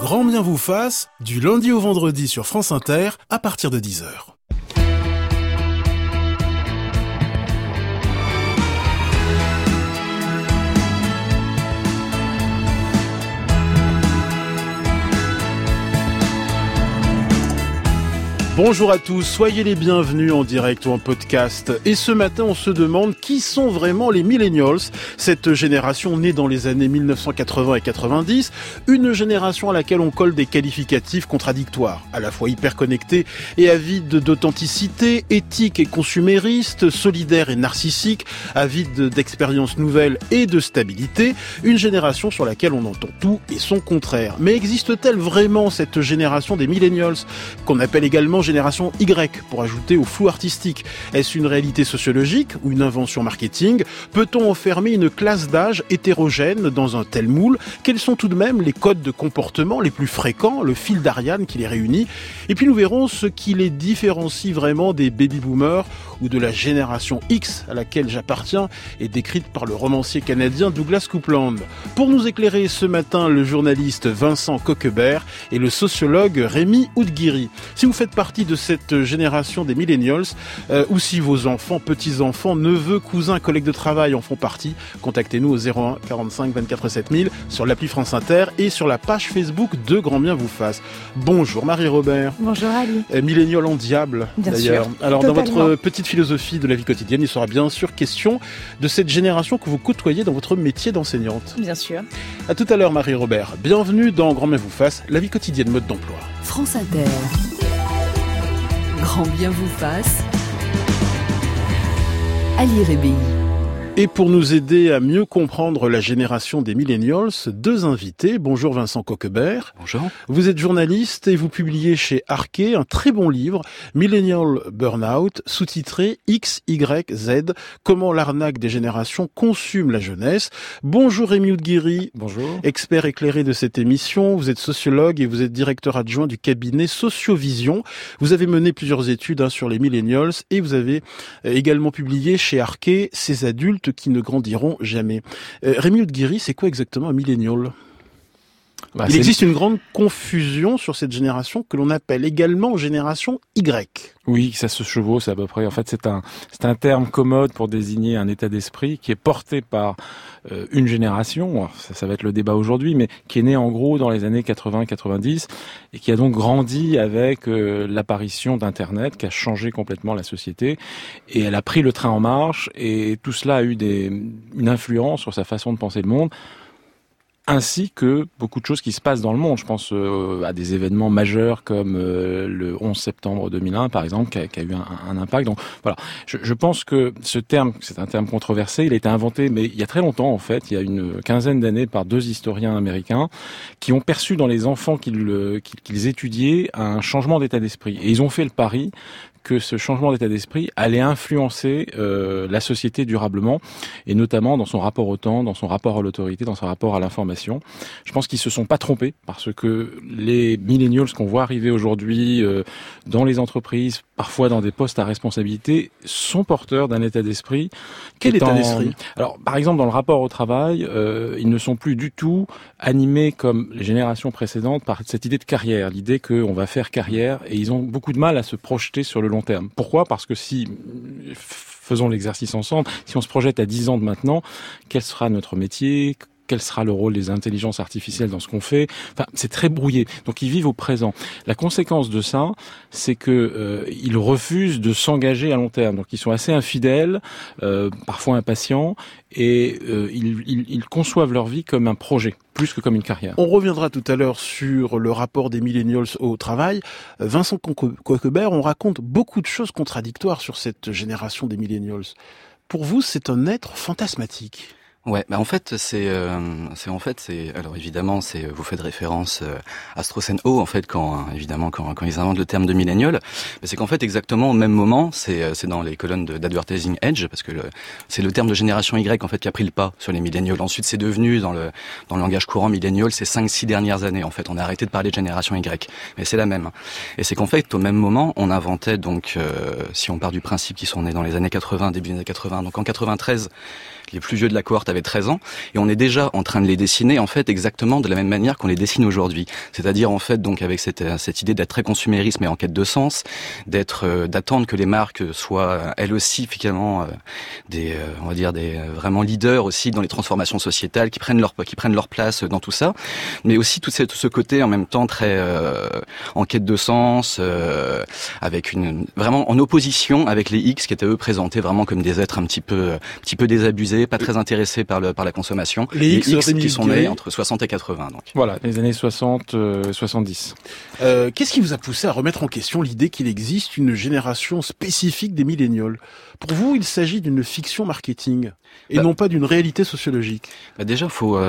Grand bien vous fasse, du lundi au vendredi sur France Inter, à partir de 10h. Bonjour à tous, soyez les bienvenus en direct ou en podcast. Et ce matin, on se demande qui sont vraiment les millennials, cette génération née dans les années 1980 et 90, une génération à laquelle on colle des qualificatifs contradictoires, à la fois hyper connectée et avide d'authenticité, éthique et consumériste, solidaire et narcissique, avide d'expériences nouvelles et de stabilité, une génération sur laquelle on entend tout et son contraire. Mais existe-t-elle vraiment cette génération des millennials, qu'on appelle également génération Y, pour ajouter au flou artistique? Est-ce une réalité sociologique ou une invention marketing? Peut-on enfermer une classe d'âge hétérogène dans un tel moule? Quels sont tout de même les codes de comportement les plus fréquents, le fil d'Ariane qui les réunit? Et puis nous verrons ce qui les différencie vraiment des baby-boomers ou de la génération X à laquelle j'appartiens et décrite par le romancier canadien Douglas Coupland. Pour nous éclairer ce matin, le journaliste Vincent Coquebert et le sociologue Rémi Oudguiri. Si vous faites partie de cette génération des millennials, ou si vos enfants, petits-enfants, neveux, cousins, collègues de travail en font partie, contactez-nous au 01 45 24 7000 sur l'appli France Inter et sur la page Facebook de Grand Bien vous fasse. Bonjour Marie-Robert. Bonjour Ali. Millennial en diable, bien d'ailleurs. Sûr, alors totalement. Dans votre petite philosophie de la vie quotidienne, il sera bien sûr question de cette génération que vous côtoyez dans votre métier d'enseignante. Bien sûr. À tout à l'heure Marie-Robert. Bienvenue dans Grand Bien vous fasse, la vie quotidienne mode d'emploi. France Inter. Grand bien vous fasse. Ali Rébi. Et pour nous aider à mieux comprendre la génération des millennials, deux invités. Bonjour Vincent Coquebert. Bonjour. Vous êtes journaliste et vous publiez chez Arké un très bon livre, Millennial Burnout, sous-titré XYZ, comment l'arnaque des générations consume la jeunesse. Bonjour Rémi Oudguiri. Bonjour. Expert éclairé de cette émission. Vous êtes sociologue et vous êtes directeur adjoint du cabinet Sociovision. Vous avez mené plusieurs études sur les millennials et vous avez également publié chez Arké Ces adultes qui ne grandiront jamais. Rémi Oudguiri, c'est quoi exactement un millennial ? Il existe une grande confusion sur cette génération que l'on appelle également génération Y. Oui, ça se chevauche à peu près. En fait, c'est un terme commode pour désigner un état d'esprit qui est porté par une génération. Ça va être le débat aujourd'hui, mais qui est né en gros dans les années 80-90 et qui a donc grandi avec l'apparition d'Internet, qui a changé complètement la société. Et elle a pris le train en marche et tout cela a eu une influence sur sa façon de penser le monde, ainsi que beaucoup de choses qui se passent dans le monde. Je pense à des événements majeurs comme le 11 septembre 2001, par exemple, qui a eu un impact. Donc voilà, je pense que ce terme, c'est un terme controversé, il a été inventé, mais il y a très longtemps, en fait, il y a une quinzaine d'années, par deux historiens américains qui ont perçu dans les enfants qu'ils étudiaient un changement d'état d'esprit. Et ils ont fait le pari que ce changement d'état d'esprit allait influencer la société durablement, et notamment dans son rapport au temps, dans son rapport à l'autorité, dans son rapport à l'information. Je pense qu'ils se sont pas trompés, parce que les millennials qu'on voit arriver aujourd'hui dans les entreprises, parfois dans des postes à responsabilité, sont porteurs d'un état d'esprit. Quel état d'esprit ? Alors, par exemple, dans le rapport au travail, ils ne sont plus du tout animés comme les générations précédentes par cette idée de carrière, l'idée qu'on va faire carrière, et ils ont beaucoup de mal à se projeter sur le long terme. Pourquoi ? Parce que faisons l'exercice ensemble, si on se projette à 10 ans de maintenant, quel sera notre métier ? Quel sera le rôle des intelligences artificielles dans ce qu'on fait ? Enfin, c'est très brouillé. Donc, ils vivent au présent. La conséquence de ça, c'est que ils refusent de s'engager à long terme. Donc, ils sont assez infidèles, parfois impatients, et ils conçoivent leur vie comme un projet, plus que comme une carrière. On reviendra tout à l'heure sur le rapport des millennials au travail. Vincent Coquebert, on raconte beaucoup de choses contradictoires sur cette génération des millennials. Pour vous, c'est un être fantasmatique. Ouais, en fait alors évidemment vous faites référence à Strauss & Ho en fait quand ils inventent le terme de millennial, mais c'est qu'en fait exactement au même moment, c'est dans les colonnes d'Advertising Edge, parce que c'est le terme de génération Y en fait qui a pris le pas sur les millennials. Ensuite c'est devenu dans le langage courant millennial ces 5-6 dernières années en fait, on a arrêté de parler de génération Y, mais c'est la même. Et c'est qu'en fait au même moment, on inventait donc si on part du principe qu'ils sont nés dans les années 80, début des années 80, donc en 93 les plus vieux de la cohorte avaient 13 ans, et on est déjà en train de les dessiner en fait exactement de la même manière qu'on les dessine aujourd'hui. C'est-à-dire en fait donc avec cette idée d'être très consumériste mais en quête de sens, d'attendre que les marques soient elles aussi finalement on va dire des vraiment leaders aussi dans les transformations sociétales, qui prennent leur place dans tout ça, mais aussi tout ce côté en même temps très en quête de sens, avec vraiment en opposition avec les X qui étaient eux présentés vraiment comme des êtres un petit peu désabusés, pas très intéressés par la consommation. Les X qui sont nés entre 60 et 80 donc. Voilà, les années 60, 70. Qu'est-ce qui vous a poussé à remettre en question l'idée qu'il existe une génération spécifique des millénials? Pour vous, il s'agit d'une fiction marketing et non pas d'une réalité sociologique. Déjà,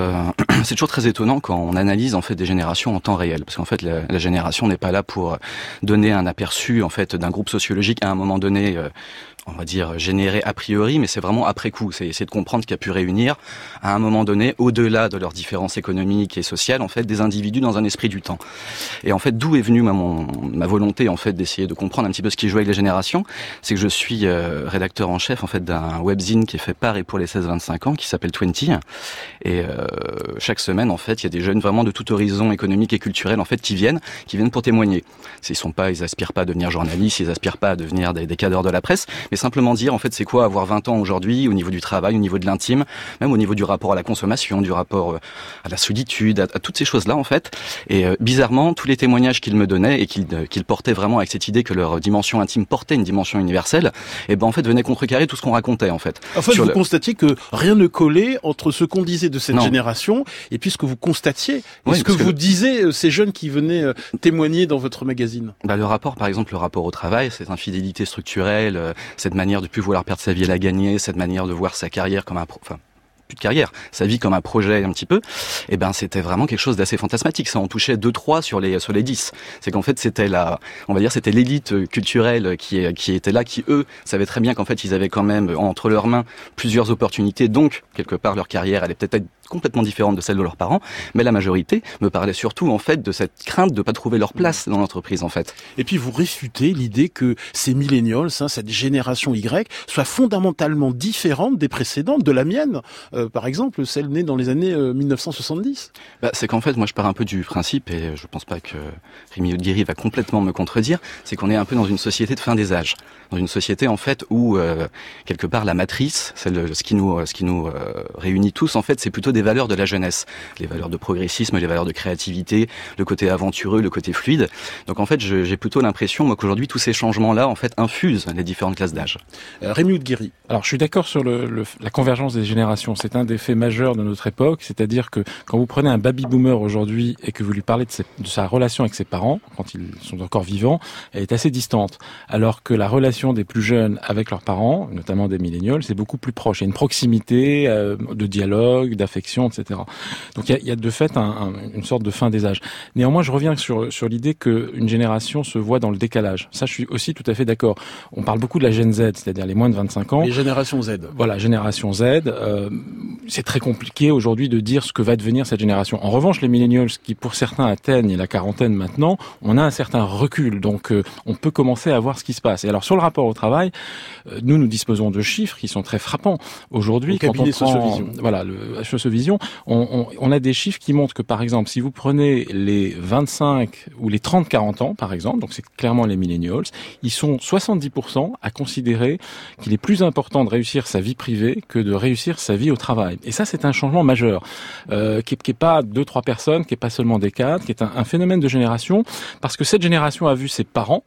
c'est toujours très étonnant quand on analyse en fait des générations en temps réel, parce qu'en fait la génération n'est pas là pour donner un aperçu en fait d'un groupe sociologique à un moment donné. On va dire généré a priori, mais c'est vraiment après coup. C'est essayer de comprendre ce qui a pu réunir à un moment donné, au-delà de leurs différences économiques et sociales, en fait, des individus dans un esprit du temps. Et en fait, d'où est venue ma volonté en fait d'essayer de comprendre un petit peu ce qui jouait avec les générations, c'est que je suis rédacteur en chef en fait d'un webzine qui est fait par et pour les 16-25 ans, qui s'appelle 20. Et chaque semaine, en fait, il y a des jeunes vraiment de tout horizon économique et culturel en fait qui viennent pour témoigner. Ils aspirent pas à devenir journalistes, ils aspirent pas à devenir des cadres de la presse, mais simplement dire en fait c'est quoi avoir 20 ans aujourd'hui au niveau du travail, au niveau de l'intime, même au niveau du rapport à la consommation, du rapport à la solitude, à toutes ces choses-là en fait. Et bizarrement, tous les témoignages qu'ils me donnaient et qu'ils portaient vraiment avec cette idée que leur dimension intime portait une dimension universelle, et en fait venaient contrecarrer tout ce qu'on racontait en fait. En fait, vous constatiez que rien ne collait entre ce qu'on disait de cette génération et puis ce que vous constatiez et ce que vous disiez ces jeunes qui venaient témoigner dans votre magazine. Le rapport, par exemple, le rapport au travail, cette infidélité structurelle, cette manière de plus vouloir perdre sa vie à la gagner, cette manière de voir sa carrière comme plus de carrière, sa vie comme un projet un petit peu, c'était vraiment quelque chose d'assez fantasmatique. Ça en touchait 2-3 sur les 10. C'est qu'en fait c'était c'était l'élite culturelle qui était là, qui eux savaient très bien qu'en fait ils avaient quand même entre leurs mains plusieurs opportunités, donc quelque part leur carrière allait peut-être être complètement différente de celle de leurs parents, mais la majorité me parlait surtout en fait de cette crainte de pas trouver leur place dans l'entreprise en fait. Et puis vous réfutez l'idée que ces millennials, cette génération Y, soit fondamentalement différente des précédentes, de la mienne, par exemple celle née dans les années 1970. C'est qu'en fait moi je pars un peu du principe, et je pense pas que Rémi Aude-Guéry va complètement me contredire, c'est qu'on est un peu dans une société de fin des âges, dans une société en fait où quelque part la matrice, ce qui nous réunit tous en fait, c'est plutôt des valeurs de la jeunesse, les valeurs de progressisme, les valeurs de créativité, le côté aventureux, le côté fluide. Donc en fait, j'ai plutôt l'impression moi qu'aujourd'hui tous ces changements-là en fait infusent les différentes classes d'âge. Rémi Aude-Guéry. Alors je suis d'accord sur la convergence des générations. C'est un des faits majeurs de notre époque, c'est-à-dire que quand vous prenez un baby-boomer aujourd'hui et que vous lui parlez de sa relation avec ses parents, quand ils sont encore vivants, elle est assez distante. Alors que la relation des plus jeunes avec leurs parents, notamment des millennials, c'est beaucoup plus proche. Il y a une proximité de dialogue, d'affection, etc. Donc il y a de fait une sorte de fin des âges. Néanmoins, je reviens sur l'idée qu'une génération se voit dans le décalage. Ça, je suis aussi tout à fait d'accord. On parle beaucoup de la Gen Z, c'est-à-dire les moins de 25 ans. Les générations Z. Voilà, génération Z. C'est très compliqué aujourd'hui de dire ce que va devenir cette génération. En revanche, les millennials, qui pour certains atteignent la quarantaine maintenant, on a un certain recul. Donc on peut commencer à voir ce qui se passe. Et alors sur le rapport au travail, nous disposons de chiffres qui sont très frappants. Aujourd'hui, quand on prend le Sociovision, on a des chiffres qui montrent que, par exemple, si vous prenez les 25 ou les 30-40 ans, par exemple, donc c'est clairement les millennials, ils sont 70% à considérer qu'il est plus important de réussir sa vie privée que de réussir sa vie au travail. Et ça, c'est un changement majeur, qui est pas 2-3 personnes, qui est pas seulement des cadres, qui est un phénomène de génération, parce que cette génération a vu ses parents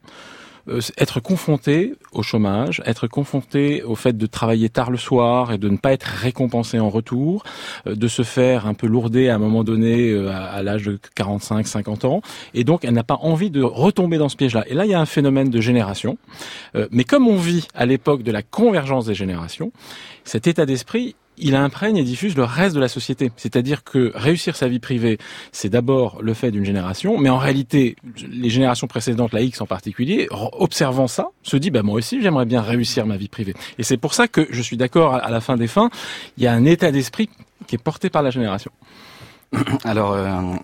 être confronté au chômage, être confronté au fait de travailler tard le soir et de ne pas être récompensé en retour, de se faire un peu lourder à un moment donné à l'âge de 45-50 ans, et donc elle n'a pas envie de retomber dans ce piège-là. Et là, il y a un phénomène de génération, mais comme on vit à l'époque de la convergence des générations, cet état d'esprit, il imprègne et diffuse le reste de la société. C'est-à-dire que réussir sa vie privée, c'est d'abord le fait d'une génération, mais en réalité, les générations précédentes, la X en particulier, observant ça, se dit, moi aussi, j'aimerais bien réussir ma vie privée. Et c'est pour ça que je suis d'accord, à la fin des fins, il y a un état d'esprit qui est porté par la génération. Alors,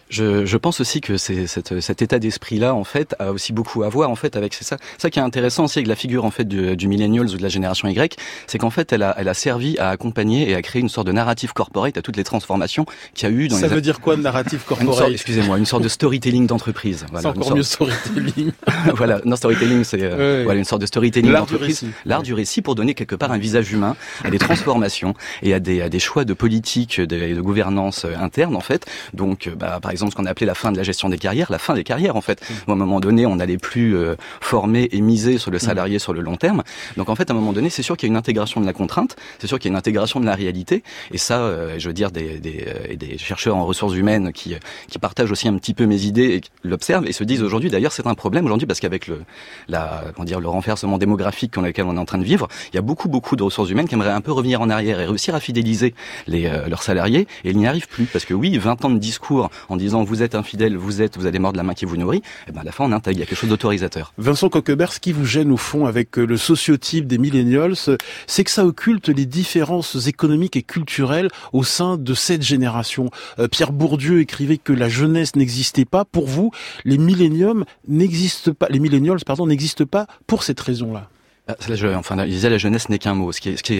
Je pense aussi que cet état d'esprit-là, en fait, a aussi beaucoup à voir, en fait, avec ça qui est intéressant aussi avec la figure, en fait, du millennials ou de la génération Y, c'est qu'en fait, elle a servi à accompagner et à créer une sorte de narrative corporate à toutes les transformations qu'il y a eu dans Ça veut dire quoi, de narrative corporate? Une sorte de storytelling d'entreprise. Voilà, c'est encore mieux storytelling. Voilà, non, storytelling, c'est voilà, une sorte de storytelling d'entreprise. L'art du récit pour donner quelque part un visage humain à des transformations et à des choix de politique, de gouvernance interne, en fait. Donc, par exemple, ce qu'on a appelé la fin de la gestion des carrières, la fin des carrières, en fait. Où, à un moment donné, on n'allait plus former et miser sur le salarié sur le long terme. Donc, en fait, à un moment donné, c'est sûr qu'il y a une intégration de la contrainte, c'est sûr qu'il y a une intégration de la réalité. Et ça, je veux dire, des chercheurs en ressources humaines qui partagent aussi un petit peu mes idées et qui l'observent et se disent aujourd'hui, d'ailleurs, c'est un problème aujourd'hui parce qu'avec le renversement démographique dans lequel on est en train de vivre, il y a beaucoup de ressources humaines qui aimeraient un peu revenir en arrière et réussir à fidéliser leurs salariés, et ils n'y arrivent plus parce que oui, 20 ans de discours en disant vous êtes infidèle, vous allez mordre la main qui vous nourrit, et ben à la fin on intègre, il y a quelque chose d'autorisateur. Vincent Coquebert, ce qui vous gêne au fond avec le sociotype des millennials, c'est que ça occulte les différences économiques et culturelles au sein de cette génération. Pierre Bourdieu écrivait que la jeunesse n'existait pas. Pour vous, les millennials n'existent pas pour cette raison-là. Il disait la jeunesse n'est qu'un mot.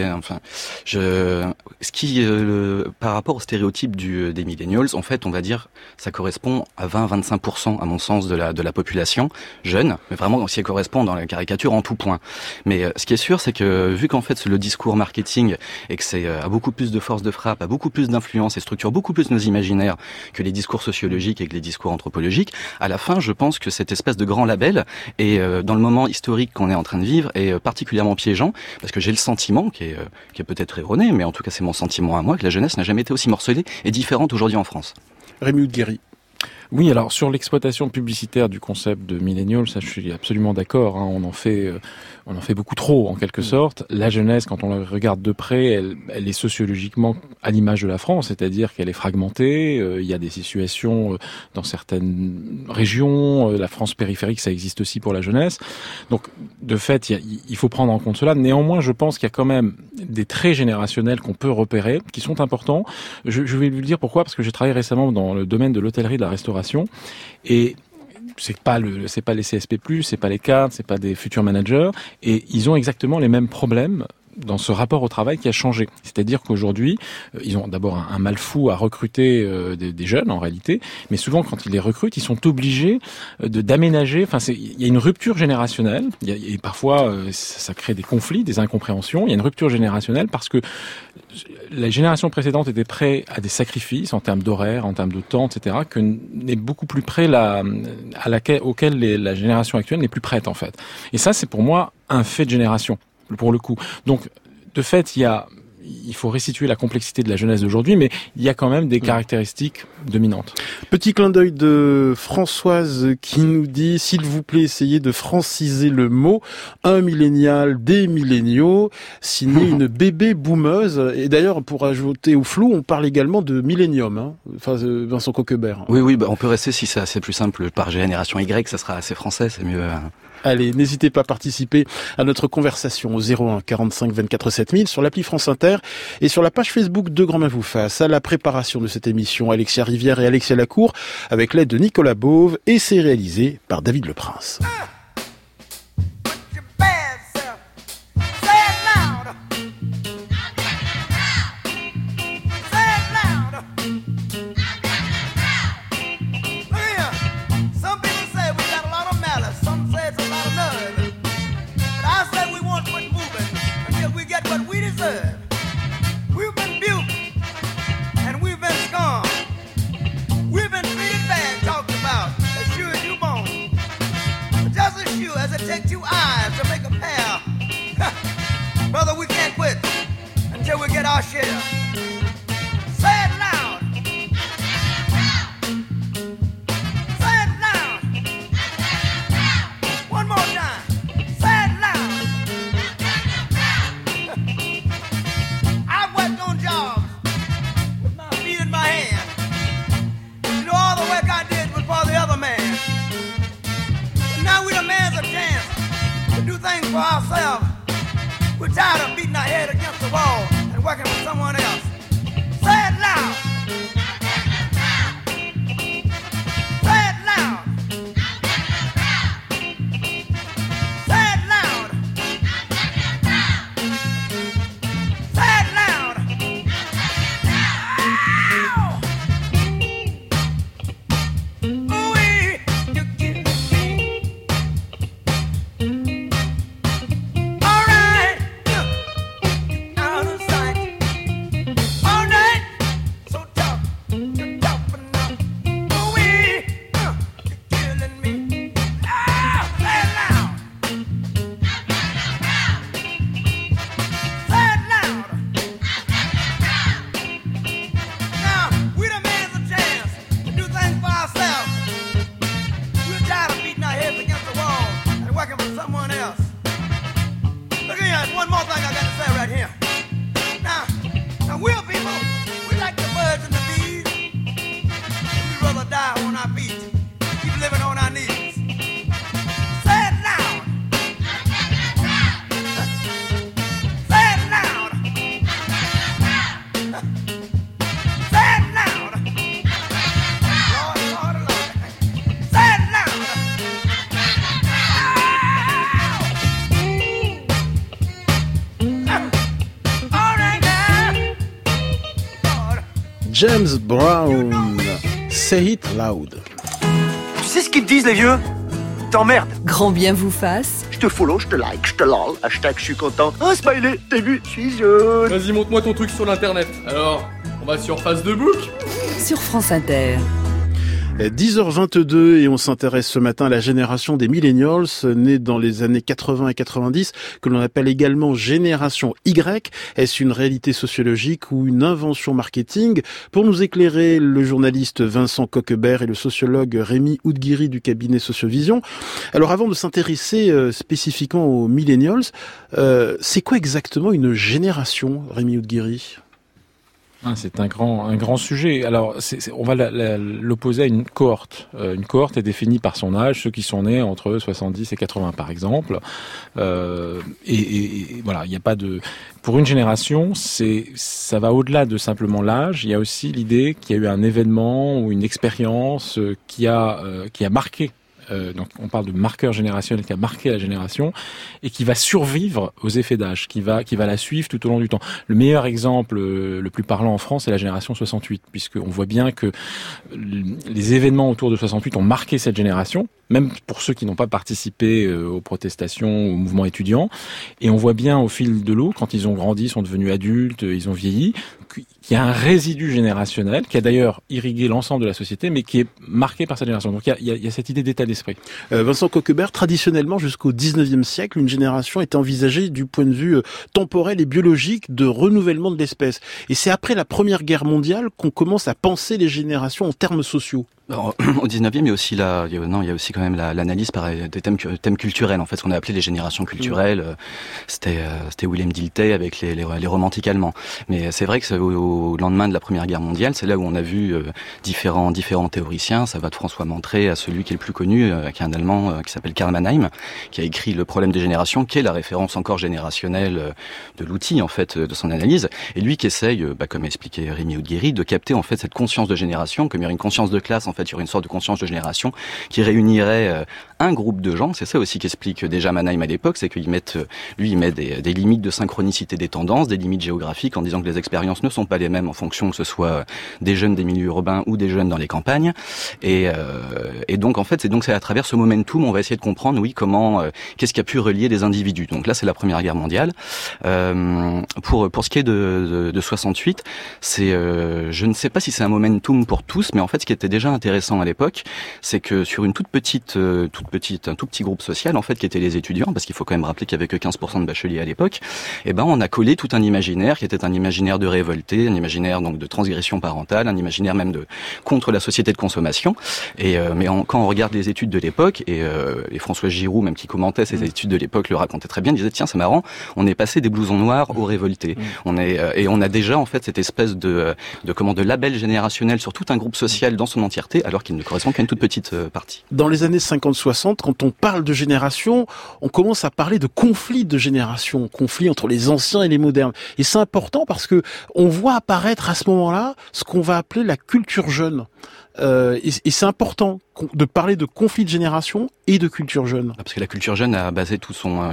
Par rapport au stéréotype des millennials, en fait, on va dire, ça correspond à 20-25% à mon sens de la population jeune, mais vraiment, si elle correspond dans la caricature en tout point. Mais ce qui est sûr, c'est que vu qu'en fait le discours marketing et que c'est a beaucoup plus de force de frappe, a beaucoup plus d'influence et structure beaucoup plus nos imaginaires que les discours sociologiques et que les discours anthropologiques, à la fin, je pense que cette espèce de grand label et dans le moment historique qu'on est en train de vivre est particulièrement piégeant, parce que j'ai le sentiment, qui est peut-être erroné, mais en tout cas c'est mon sentiment à moi, que la jeunesse n'a jamais été aussi morcelée et différente aujourd'hui en France. Rémi Oudguéry. Oui, alors sur l'exploitation publicitaire du concept de millennial, ça je suis absolument d'accord, hein, on en fait beaucoup trop en quelque sorte. La jeunesse, quand on la regarde de près, elle est sociologiquement à l'image de la France, c'est-à-dire qu'elle est fragmentée, il y a des situations dans certaines régions, la France périphérique, ça existe aussi pour la jeunesse. Donc de fait, il faut prendre en compte cela. Néanmoins, je pense qu'il y a quand même des traits générationnels qu'on peut repérer, qui sont importants. Je vais vous dire pourquoi, parce que j'ai travaillé récemment dans le domaine de l'hôtellerie et de la restauration. Et c'est pas les CSP+, c'est pas les cadres, c'est pas des futurs managers, et ils ont exactement les mêmes problèmes dans ce rapport au travail qui a changé. C'est-à-dire qu'aujourd'hui, ils ont d'abord un mal fou à recruter des jeunes en réalité, mais souvent quand ils les recrutent, ils sont obligés d'aménager. Enfin, il y a une rupture générationnelle. Et parfois, ça crée des conflits, des incompréhensions. Il y a une rupture générationnelle parce que la génération précédente était prête à des sacrifices en termes d'horaire, en termes de temps, etc., que n'est beaucoup plus près auquel la génération actuelle n'est plus prête en fait. Et ça, c'est pour moi un fait de génération. Pour le coup. Donc, de fait, il faut restituer la complexité de la jeunesse d'aujourd'hui, mais il y a quand même des caractéristiques dominantes. Petit clin d'œil de Françoise qui nous dit, s'il vous plaît, essayez de franciser le mot. Un millénial, des milléniaux, signé une bébé boomeuse. Et d'ailleurs, pour ajouter au flou, on parle également de millénium, hein. Enfin, Vincent Coquebert. Oui, on peut rester, si c'est assez plus simple, par génération Y, ça sera assez français, c'est mieux. Allez, n'hésitez pas à participer à notre conversation au 01 45 24 7000 sur l'appli France Inter et sur la page Facebook de Grand Main vous fasse. À la préparation de cette émission, Alexia Rivière et Alexia Lacour avec l'aide de Nicolas Beauve, et c'est réalisé par David Leprince. Take two eyes to make a pair. Brother, we can't quit until we get our share. Say it loud. Say it loud. One more time. Say it loud. I've worked on jobs with my feet in my hand. You know, all the work I did was for the other man. Now we demands a chance to do things for ourselves. We're tired of beating our head against the wall and working for someone else. Say it loud. on our feet, keep living on our knees. Say it loud. Say it loud. Say it loud. Lord, Lord, Lord. Say it loud. All right now. Lord. James Brown, Say It Loud. Tu sais ce qu'ils te disent, les vieux? T'emmerdes. Grand bien vous fasse. Je te follow, je te like, je te lol. Hashtag je suis content. Un smiley, t'as vu? Je suis jeune. Vas-y, montre-moi ton truc sur l'internet. Alors, on va sur Face de Book. Sur France Inter. 10h22 et on s'intéresse ce matin à la génération des millennials, née dans les années 80 et 90, que l'on appelle également génération Y. Est-ce une réalité sociologique ou une invention marketing? Pour nous éclairer, le journaliste Vincent Coquebert et le sociologue Rémi Oudguiri du cabinet Sociovision. Alors avant de s'intéresser spécifiquement aux millennials, c'est quoi exactement une génération, Rémi Oudguiri? C'est un grand sujet. Alors, on va l'opposer à une cohorte. Une cohorte est définie par son âge, ceux qui sont nés entre 70 et 80, par exemple. Et voilà, il n'y a pas de. Pour une génération, ça va au-delà de simplement l'âge. Il y a aussi l'idée qu'il y a eu un événement ou une expérience qui a marqué. Donc on parle de marqueur générationnel qui a marqué la génération et qui va survivre aux effets d'âge, qui va la suivre tout au long du temps. Le meilleur exemple, le plus parlant en France, c'est la génération 68, puisqu'on voit bien que les événements autour de 68 ont marqué cette génération, même pour ceux qui n'ont pas participé aux protestations, aux mouvements étudiants. Et on voit bien au fil de l'eau, quand ils ont grandi, sont devenus adultes, ils ont vieilli, qu'il y a un résidu générationnel qui a d'ailleurs irrigué l'ensemble de la société, mais qui est marqué par cette génération. Donc il y a cette idée d'état d'esprit. Vincent Coquebert, traditionnellement jusqu'au 19e siècle, une génération était envisagée du point de vue temporel et biologique de renouvellement de l'espèce. Et c'est après la Première Guerre mondiale qu'on commence à penser les générations en termes sociaux. Alors, au 19e, il y a aussi il y a aussi quand même l'analyse par des thèmes culturels, en fait, ce qu'on a appelé les générations culturelles. C'était William Dilthey avec les romantiques allemands. Mais c'est vrai que au lendemain de la Première Guerre mondiale, c'est là où on a vu différents théoriciens. Ça va de François Mantré à celui qui est le plus connu, qui est un Allemand qui s'appelle Karl Mannheim, qui a écrit Le problème des générations, qui est la référence encore générationnelle de l'outil, en fait, de son analyse. Et lui qui essaye, comme a expliqué Rémi Oudguiri, de capter en fait cette conscience de génération, comme il y aurait une conscience de classe, en fait, il y aurait une sorte de conscience de génération qui réunirait un groupe de gens. C'est ça aussi qu'explique déjà Mannheim à l'époque, c'est qu'il met des limites de synchronicité des tendances, des limites géographiques, en disant que les expériences ne sont pas les mêmes en fonction que ce soit des jeunes des milieux urbains ou des jeunes dans les campagnes. Et donc en fait, c'est à travers ce momentum, on va essayer de comprendre, qu'est-ce qui a pu relier les individus. Donc là, c'est la Première Guerre mondiale. Pour ce qui est de 68, je ne sais pas si c'est un momentum pour tous, mais en fait, ce qui était déjà intéressant à l'époque, c'est que sur un tout petit groupe social, en fait, qui étaient les étudiants, parce qu'il faut quand même rappeler qu'il y avait que 15% de bacheliers à l'époque, on a collé tout un imaginaire qui était un imaginaire de révolté, un imaginaire donc de transgression parentale, un imaginaire même contre la société de consommation. Quand on regarde les études de l'époque, et François Giroud, même qui commentait ces études de l'époque, le racontait très bien, disait tiens, c'est marrant, on est passé des blousons noirs aux révoltés. On a déjà en fait cette espèce de label générationnel sur tout un groupe social dans son entièreté, alors qu'il ne correspond qu'à une toute petite partie. Dans les années 50-60, quand on parle de génération, on commence à parler de conflits de génération, conflits entre les anciens et les modernes. Et c'est important parce que on voit apparaître à ce moment-là ce qu'on va appeler la culture jeune. Et c'est important de parler de conflit de génération et de culture jeune. Parce que la culture jeune a basé toute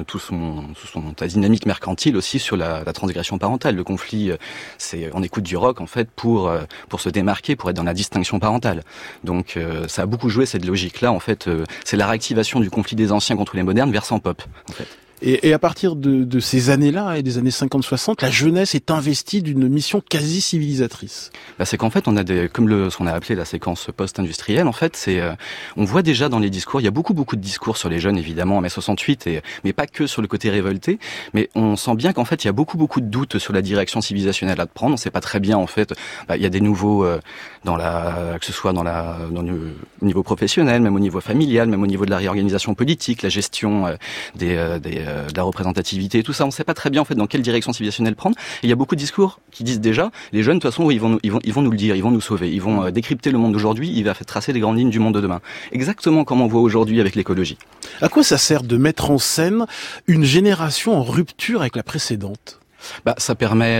sa dynamique mercantile aussi sur la transgression parentale. Le conflit, on écoute du rock en fait pour se démarquer, pour être dans la distinction parentale. Donc ça a beaucoup joué cette logique-là. En fait, c'est la réactivation du conflit des anciens contre les modernes versant pop. En fait. Et à partir de ces années-là, et des années 50-60, la jeunesse est investie d'une mission quasi civilisatrice. C'est qu'en fait, on a ce qu'on a appelé la séquence post-industrielle. En fait, on voit déjà dans les discours, il y a beaucoup de discours sur les jeunes, évidemment, en mai 68, mais pas que sur le côté révolté. Mais on sent bien qu'en fait, il y a beaucoup de doutes sur la direction civilisationnelle à prendre. On sait pas très bien, en fait. Il y a des nouveaux que ce soit dans le niveau professionnel, même au niveau familial, même au niveau de la réorganisation politique, la gestion des de la représentativité et tout ça. On ne sait pas très bien en fait dans quelle direction civilisationnelle prendre. Et il y a beaucoup de discours qui disent déjà, les jeunes de toute façon ils vont nous le dire, ils vont nous sauver, ils vont décrypter le monde d'aujourd'hui, il va tracer les grandes lignes du monde de demain. Exactement comme on voit aujourd'hui avec l'écologie. À quoi ça sert de mettre en scène une génération en rupture avec la précédente ? Ça permet,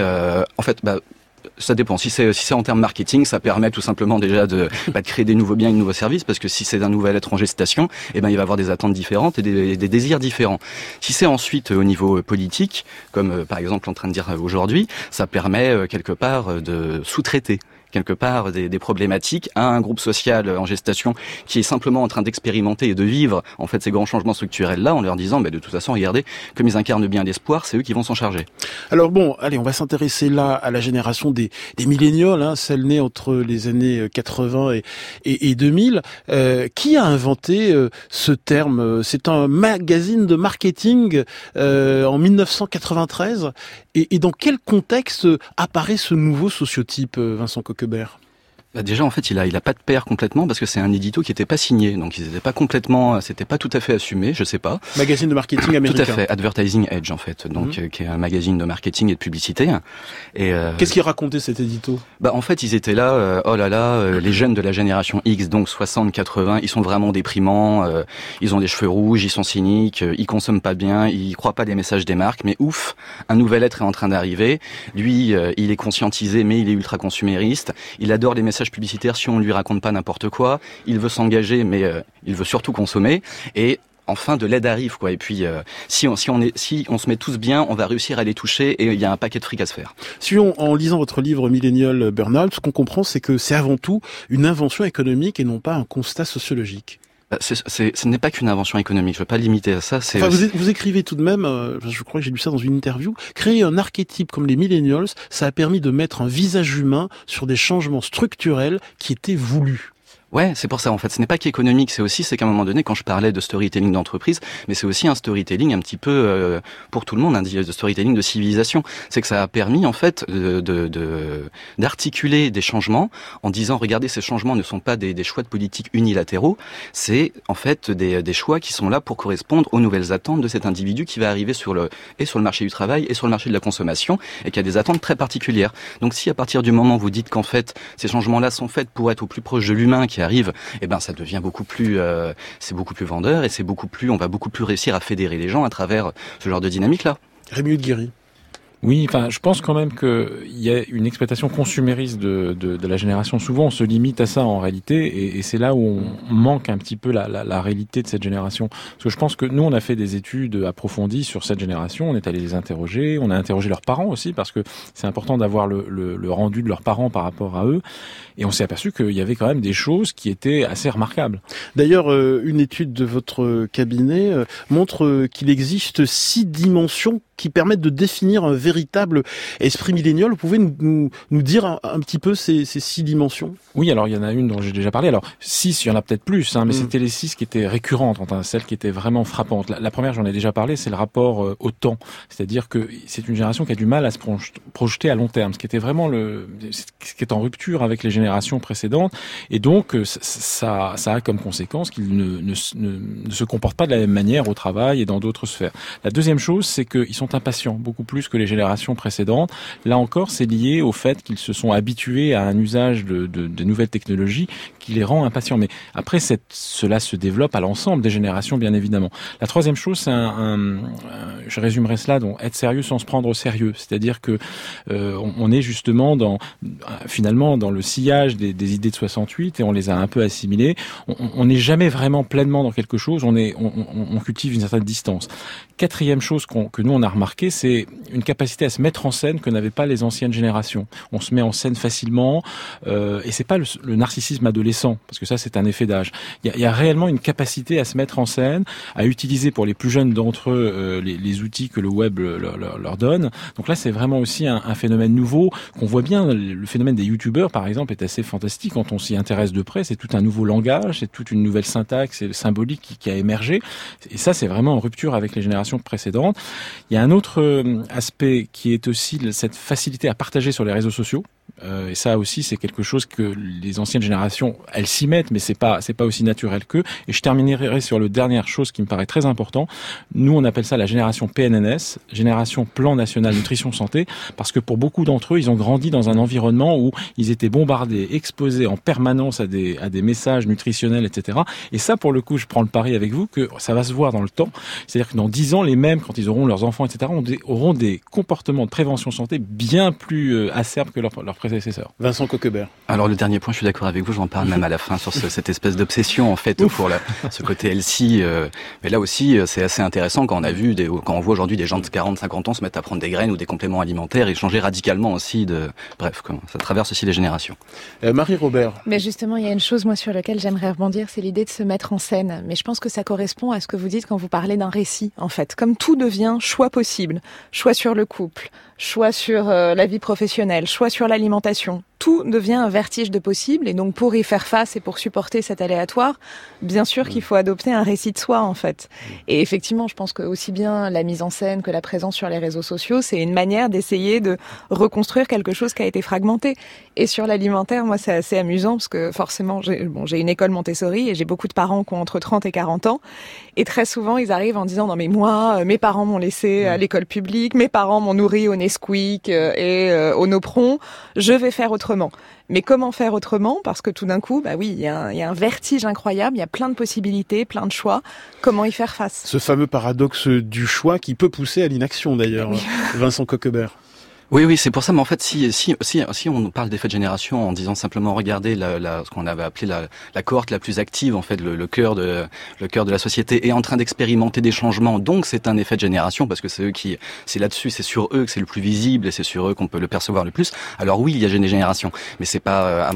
ça dépend. Si c'est en termes marketing, ça permet tout simplement déjà de créer des nouveaux biens et de nouveaux services, parce que si c'est un nouvel être en gestation, il va y avoir des attentes différentes et des désirs différents. Si c'est ensuite au niveau politique, comme par exemple en train de dire aujourd'hui, ça permet quelque part de sous-traiter quelque part des problématiques à un groupe social en gestation qui est simplement en train d'expérimenter et de vivre en fait ces grands changements structurels là en leur disant de toute façon regardez comme ils incarnent bien l'espoir, c'est eux qui vont s'en charger. Alors bon, allez, on va s'intéresser là à la génération des millénials, celle née entre les années 80 et 2000. Qui a inventé ce terme ? C'est un magazine de marketing en 1993 et dans quel contexte apparaît ce nouveau sociotype, Vincent Coquebert ? Déjà, en fait, il a pas de paire complètement parce que c'est un édito qui était pas signé, donc ils étaient pas complètement, c'était pas tout à fait assumé, je sais pas. Magazine de marketing américain. Tout à fait, Advertising Edge en fait, donc qui est un magazine de marketing et de publicité. Et qu'est-ce qu'il racontait cet édito ? En fait, ils étaient là, les jeunes de la génération X, donc 60-80, ils sont vraiment déprimants, ils ont des cheveux rouges, ils sont cyniques, ils consomment pas bien, ils croient pas des messages des marques, mais ouf, un nouvel être est en train d'arriver. Lui, il est conscientisé, mais il est ultra consumériste. Il adore les messages publicitaire si on lui raconte pas n'importe quoi, il veut s'engager mais il veut surtout consommer et enfin de l'aide arrive quoi. Et puis si on se met tous bien, on va réussir à les toucher et il y a un paquet de fric à se faire. En lisant votre livre Millennial Burnout, ce qu'on comprend c'est que c'est avant tout une invention économique et non pas un constat sociologique. Ce n'est pas qu'une invention économique, je ne veux pas limiter à ça. Vous écrivez tout de même, je crois que j'ai lu ça dans une interview, créer un archétype comme les millennials, ça a permis de mettre un visage humain sur des changements structurels qui étaient voulus. Ouais, c'est pour ça en fait, ce n'est pas qu'économique, c'est qu'à un moment donné, quand je parlais de storytelling d'entreprise, mais c'est aussi un storytelling un petit peu pour tout le monde, de storytelling de civilisation. C'est que ça a permis en fait d'articuler des changements en disant regardez, ces changements ne sont pas des choix de politique unilatéraux, c'est en fait des choix qui sont là pour correspondre aux nouvelles attentes de cet individu qui va arriver sur le marché du travail et sur le marché de la consommation et qui a des attentes très particulières. Donc si à partir du moment où vous dites qu'en fait ces changements-là sont faits pour être au plus proche de l'humain qui arrive, ça devient beaucoup plus, c'est beaucoup plus vendeur et on va beaucoup plus réussir à fédérer les gens à travers ce genre de dynamique-là. Rémi Guéry. Oui, je pense quand même qu'il y a une exploitation consumériste de la génération. Souvent, on se limite à ça en réalité, et c'est là où on manque un petit peu la réalité de cette génération. Parce que je pense que nous, on a fait des études approfondies sur cette génération. On est allé les interroger, on a interrogé leurs parents aussi, parce que c'est important d'avoir le rendu de leurs parents par rapport à eux. Et on s'est aperçu qu'il y avait quand même des choses qui étaient assez remarquables. D'ailleurs, une étude de votre cabinet montre qu'il existe 6 dimensions qui permettent de définir un véritable esprit millénial. Vous pouvez nous dire un petit peu ces 6 dimensions ? Oui, alors il y en a une dont j'ai déjà parlé. Alors 6, il y en a peut-être plus, mais c'était les 6 qui étaient récurrentes, celles qui étaient vraiment frappantes. La première, j'en ai déjà parlé, c'est le rapport au temps. C'est-à-dire que c'est une génération qui a du mal à se projeter à long terme, ce qui était vraiment ce qui est en rupture avec les générations précédentes. Et donc ça a comme conséquence qu'ils ne se comportent pas de la même manière au travail et dans d'autres sphères. La deuxième chose, c'est qu'ils sont impatients, beaucoup plus que les générations précédentes. Là encore, c'est lié au fait qu'ils se sont habitués à un usage de nouvelles technologies qui les rend impatients. Mais après, cela se développe à l'ensemble des générations, bien évidemment. La troisième chose, c'est je résumerai cela, donc être sérieux sans se prendre au sérieux. C'est-à-dire que on est justement finalement dans le sillage des idées de 68 et on les a un peu assimilées. On n'est jamais vraiment pleinement dans quelque chose. On cultive une certaine distance. Quatrième chose que nous on a remarqué, c'est une capacité à se mettre en scène que n'avaient pas les anciennes générations. On se met en scène facilement et c'est pas le narcissisme adolescent, parce que ça c'est un effet d'âge. Il y a réellement une capacité à se mettre en scène, à utiliser pour les plus jeunes d'entre eux les outils que le web leur donne. Donc là c'est vraiment aussi un phénomène nouveau qu'on voit bien. Le phénomène des youtubeurs par exemple est assez fantastique quand on s'y intéresse de près. C'est tout un nouveau langage, c'est toute une nouvelle syntaxe et symbolique qui a émergé. Et ça c'est vraiment en rupture avec les générations précédentes. Il y a un autre aspect qui est aussi cette facilité à partager sur les réseaux sociaux. Et ça aussi, c'est quelque chose que les anciennes générations, elles s'y mettent, mais c'est pas aussi naturel qu'eux. Et je terminerai sur le dernière chose qui me paraît très important. Nous, on appelle ça la génération PNNS, génération Plan National Nutrition Santé, parce que pour beaucoup d'entre eux, ils ont grandi dans un environnement où ils étaient bombardés, exposés en permanence à des messages nutritionnels, etc. Et ça, pour le coup, je prends le pari avec vous que ça va se voir dans le temps. C'est-à-dire que dans 10 ans, les mêmes, quand ils auront leurs enfants, etc., auront des comportements de prévention santé bien plus acerbes que leurs prédécesseurs. Vincent Coquebert. Alors le dernier point, je suis d'accord avec vous, j'en parle même à la fin sur cette espèce d'obsession en fait pour ce côté healthy. Mais là aussi, c'est assez intéressant quand on voit aujourd'hui des gens de 40-50 ans se mettre à prendre des graines ou des compléments alimentaires et changer radicalement aussi Bref, ça traverse aussi les générations. Marie-Robert. Mais justement, il y a une chose moi sur laquelle j'aimerais rebondir, c'est l'idée de se mettre en scène. Mais je pense que ça correspond à ce que vous dites quand vous parlez d'un récit, en fait. Comme tout devient choix possible, choix sur le couple, choix sur la vie professionnelle, choix sur l'alimentation. Tout devient un vertige de possible et donc pour y faire face et pour supporter cet aléatoire, bien sûr qu'il faut adopter un récit de soi en fait. Et effectivement, je pense que aussi bien la mise en scène que la présence sur les réseaux sociaux, c'est une manière d'essayer de reconstruire quelque chose qui a été fragmenté. Et sur l'alimentaire, moi c'est assez amusant parce que forcément, j'ai une école Montessori et j'ai beaucoup de parents qui ont entre 30 et 40 ans et très souvent ils arrivent en disant non mais moi, mes parents m'ont laissé à l'école publique, mes parents m'ont nourri au Nesquik et au Nopron, je vais faire autrement. Mais comment faire autrement? Parce que tout d'un coup, il y a un vertige incroyable, il y a plein de possibilités, plein de choix. Comment y faire face? Ce fameux paradoxe du choix qui peut pousser à l'inaction d'ailleurs. Oui. Vincent Coquebert. Oui, c'est pour ça. Mais en fait, si on parle d'effet de génération en disant simplement regardez ce qu'on avait appelé la cohorte la plus active, en fait, le cœur de la société est en train d'expérimenter des changements. Donc, c'est un effet de génération parce que c'est là-dessus, c'est sur eux que c'est le plus visible et c'est sur eux qu'on peut le percevoir le plus. Alors oui, il y a des générations, mais c'est pas,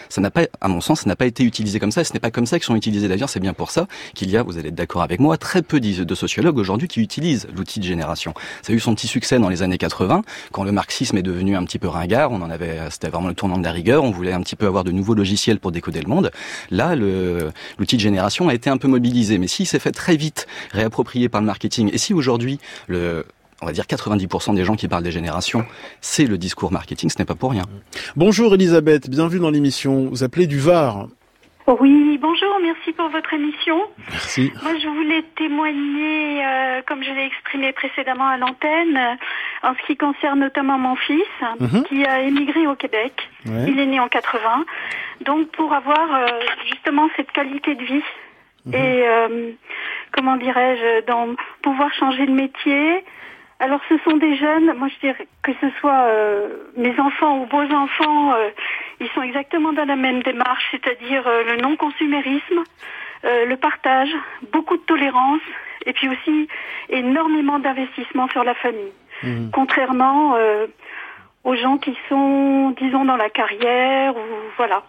à mon sens, ça n'a pas été utilisé comme ça. Ce n'est pas comme ça qu'ils sont utilisés. D'ailleurs, c'est bien pour ça qu'il y a, vous allez être d'accord avec moi, très peu de sociologues aujourd'hui qui utilisent l'outil de génération. Ça a eu son petit succès dans les années 80 quand le marxisme est devenu un petit peu ringard, c'était vraiment le tournant de la rigueur, on voulait un petit peu avoir de nouveaux logiciels pour décoder le monde. Là, l'outil de génération a été un peu mobilisé, mais s'il s'est fait très vite réapproprié par le marketing, et si aujourd'hui, on va dire 90% des gens qui parlent des générations, c'est le discours marketing, ce n'est pas pour rien. Bonjour Elisabeth, bienvenue dans l'émission, vous appelez du Var. Oui, bonjour, merci pour votre émission. Merci. Moi, je voulais témoigner, comme je l'ai exprimé précédemment à l'antenne, en ce qui concerne notamment mon fils, qui a émigré au Québec. Ouais. Il est né en 80. Donc, pour avoir justement cette qualité de vie et, comment dirais-je, pouvoir changer de métier. Alors, ce sont des jeunes, moi je dirais que ce soit mes enfants ou vos enfants, ils sont exactement dans la même démarche, c'est-à-dire le non-consumérisme, le partage, beaucoup de tolérance et puis aussi énormément d'investissement sur la famille. Contrairement aux gens qui sont, disons, dans la carrière ou voilà.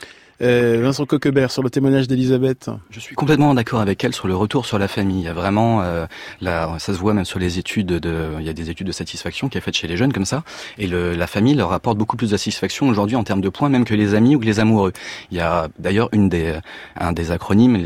Vincent Coquebert, sur le témoignage d'Elisabeth. Je suis complètement d'accord avec elle sur le retour sur la famille. Il y a vraiment, ça se voit même sur les études il y a des études de satisfaction qui est faite chez les jeunes comme ça. Et la famille leur apporte beaucoup plus de satisfaction aujourd'hui en termes de points, même que les amis ou que les amoureux. Il y a d'ailleurs un des acronymes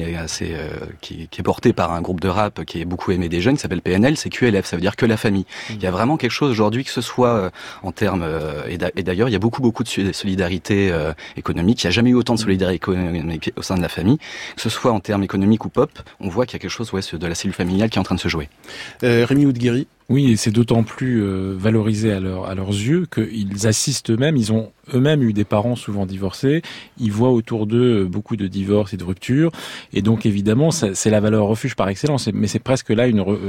qui est porté par un groupe de rap qui est beaucoup aimé des jeunes, qui s'appelle PNL, c'est QLF, ça veut dire que la famille. Il y a vraiment quelque chose aujourd'hui, que ce soit en termes, et d'ailleurs il y a beaucoup de solidarité économique. Il n'y a jamais eu autant de solidarité économique au sein de la famille, que ce soit en termes économiques ou pop, on voit qu'il y a quelque chose de la cellule familiale qui est en train de se jouer. Rémi Oudguéry. Oui, et c'est d'autant plus valorisé à leurs yeux qu'ils assistent eux-mêmes, ils ont eux-mêmes eu des parents souvent divorcés, ils voient autour d'eux beaucoup de divorces et de ruptures, et donc évidemment c'est la valeur refuge par excellence, mais c'est presque là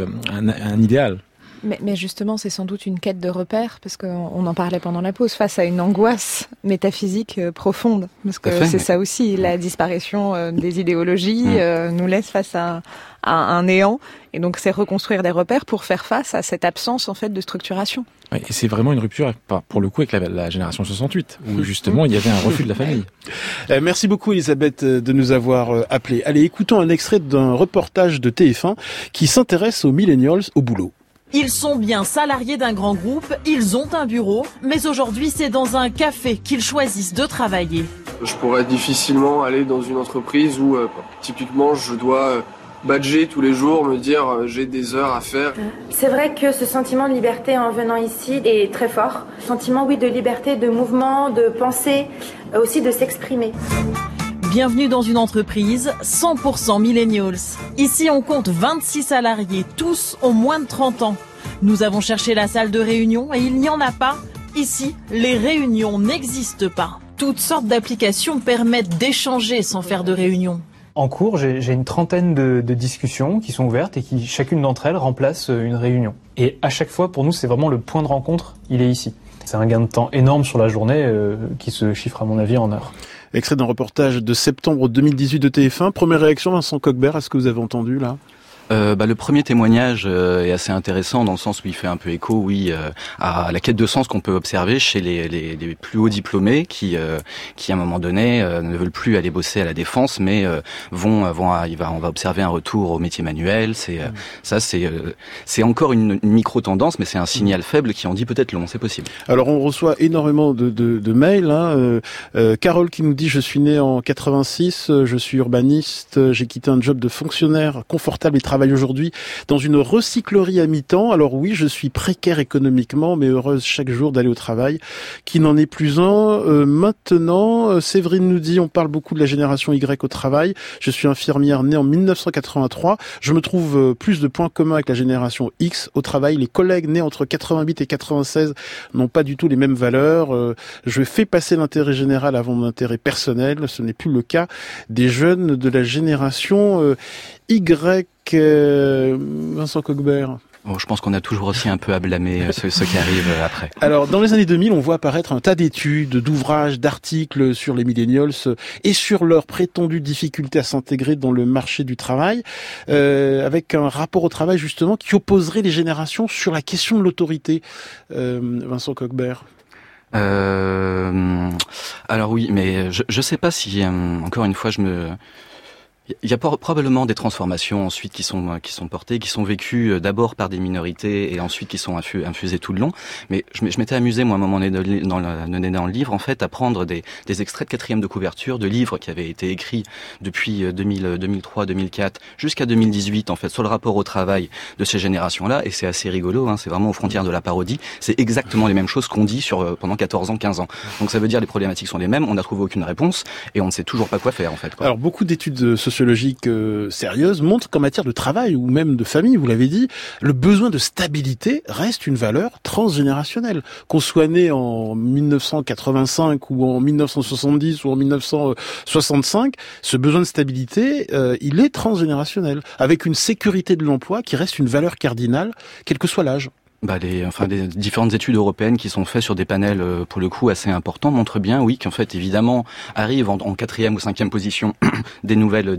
un idéal. Mais justement, c'est sans doute une quête de repères, parce qu'on en parlait pendant la pause, face à une angoisse métaphysique profonde. Parce que c'est ça aussi, la disparition des idéologies nous laisse face à un néant. Et donc, c'est reconstruire des repères pour faire face à cette absence, en fait, de structuration. Oui, et c'est vraiment une rupture, pour le coup, avec la génération 68, où justement, il y avait un refus de la famille. Merci beaucoup, Elisabeth, de nous avoir appelés. Allez, écoutons un extrait d'un reportage de TF1 qui s'intéresse aux millennials au boulot. Ils sont bien salariés d'un grand groupe, ils ont un bureau, mais aujourd'hui c'est dans un café qu'ils choisissent de travailler. Je pourrais difficilement aller dans une entreprise où typiquement je dois badger tous les jours, me dire j'ai des heures à faire. C'est vrai que ce sentiment de liberté en venant ici est très fort. Sentiment, oui, de liberté, de mouvement, de penser, aussi de s'exprimer. Bienvenue dans une entreprise 100% millennials. Ici, on compte 26 salariés, tous ont moins de 30 ans. Nous avons cherché la salle de réunion et il n'y en a pas. Ici, les réunions n'existent pas. Toutes sortes d'applications permettent d'échanger sans faire de réunion. En cours, j'ai une trentaine de discussions qui sont ouvertes et qui, chacune d'entre elles, remplace une réunion. Et à chaque fois, pour nous, c'est vraiment le point de rencontre, il est ici. C'est un gain de temps énorme sur la journée qui se chiffre, à mon avis, en heures. Extrait d'un reportage de septembre 2018 de TF1. Première réaction, Vincent Coquebert, à ce que vous avez entendu là ? Le premier témoignage est assez intéressant dans le sens où il fait un peu écho, à la quête de sens qu'on peut observer chez les plus hauts diplômés qui à un moment donné ne veulent plus aller bosser à la défense, mais on va observer un retour au métier manuel. C'est encore une micro tendance, mais c'est un signal faible qui en dit peut-être long. C'est possible. Alors on reçoit énormément de mails. Carole qui nous dit: je suis né en 86, je suis urbaniste, j'ai quitté un job de fonctionnaire confortable et travaille aujourd'hui dans une recyclerie à mi-temps. Alors oui, je suis précaire économiquement, mais heureuse chaque jour d'aller au travail, qui n'en est plus un. Maintenant, Séverine nous dit: on parle beaucoup de la génération Y au travail. Je suis infirmière née en 1983. Je me trouve plus de points communs avec la génération X au travail. Les collègues nés entre 88 et 96 n'ont pas du tout les mêmes valeurs. Je fais passer l'intérêt général avant mon intérêt personnel. Ce n'est plus le cas des jeunes de la génération Y. Vincent Coquebert. Bon, je pense qu'on a toujours aussi un peu à blâmer ceux qui arrivent après. Alors, dans les années 2000, on voit apparaître un tas d'études, d'ouvrages, d'articles sur les millennials et sur leur prétendue difficulté à s'intégrer dans le marché du travail, avec un rapport au travail justement qui opposerait les générations sur la question de l'autorité. Vincent Coquebert. Alors oui, mais je sais pas si encore une fois il y a probablement des transformations ensuite qui sont portées, qui sont vécues d'abord par des minorités et ensuite qui sont infusées tout le long. Mais je m'étais amusé, moi, à un moment donné dans le livre, en fait, à prendre des extraits de quatrième de couverture de livres qui avaient été écrits depuis 2003, 2004 jusqu'à 2018, en fait, sur le rapport au travail de ces générations-là. Et c'est assez rigolo, hein, c'est vraiment aux frontières de la parodie. C'est exactement les mêmes choses qu'on dit pendant 14 ans, 15 ans. Donc ça veut dire les problématiques sont les mêmes, on n'a trouvé aucune réponse et on ne sait toujours pas quoi faire, en fait. Alors, beaucoup d'études sociologiques sérieuses montrent qu'en matière de travail ou même de famille, vous l'avez dit, le besoin de stabilité reste une valeur transgénérationnelle. Qu'on soit né en 1985 ou en 1970 ou en 1965, ce besoin de stabilité, il est transgénérationnel, avec une sécurité de l'emploi qui reste une valeur cardinale, quel que soit l'âge. Les différentes études européennes qui sont faites sur des panels pour le coup assez importants montrent bien, oui, qu'en fait évidemment arrivent en quatrième ou cinquième position des nouvelles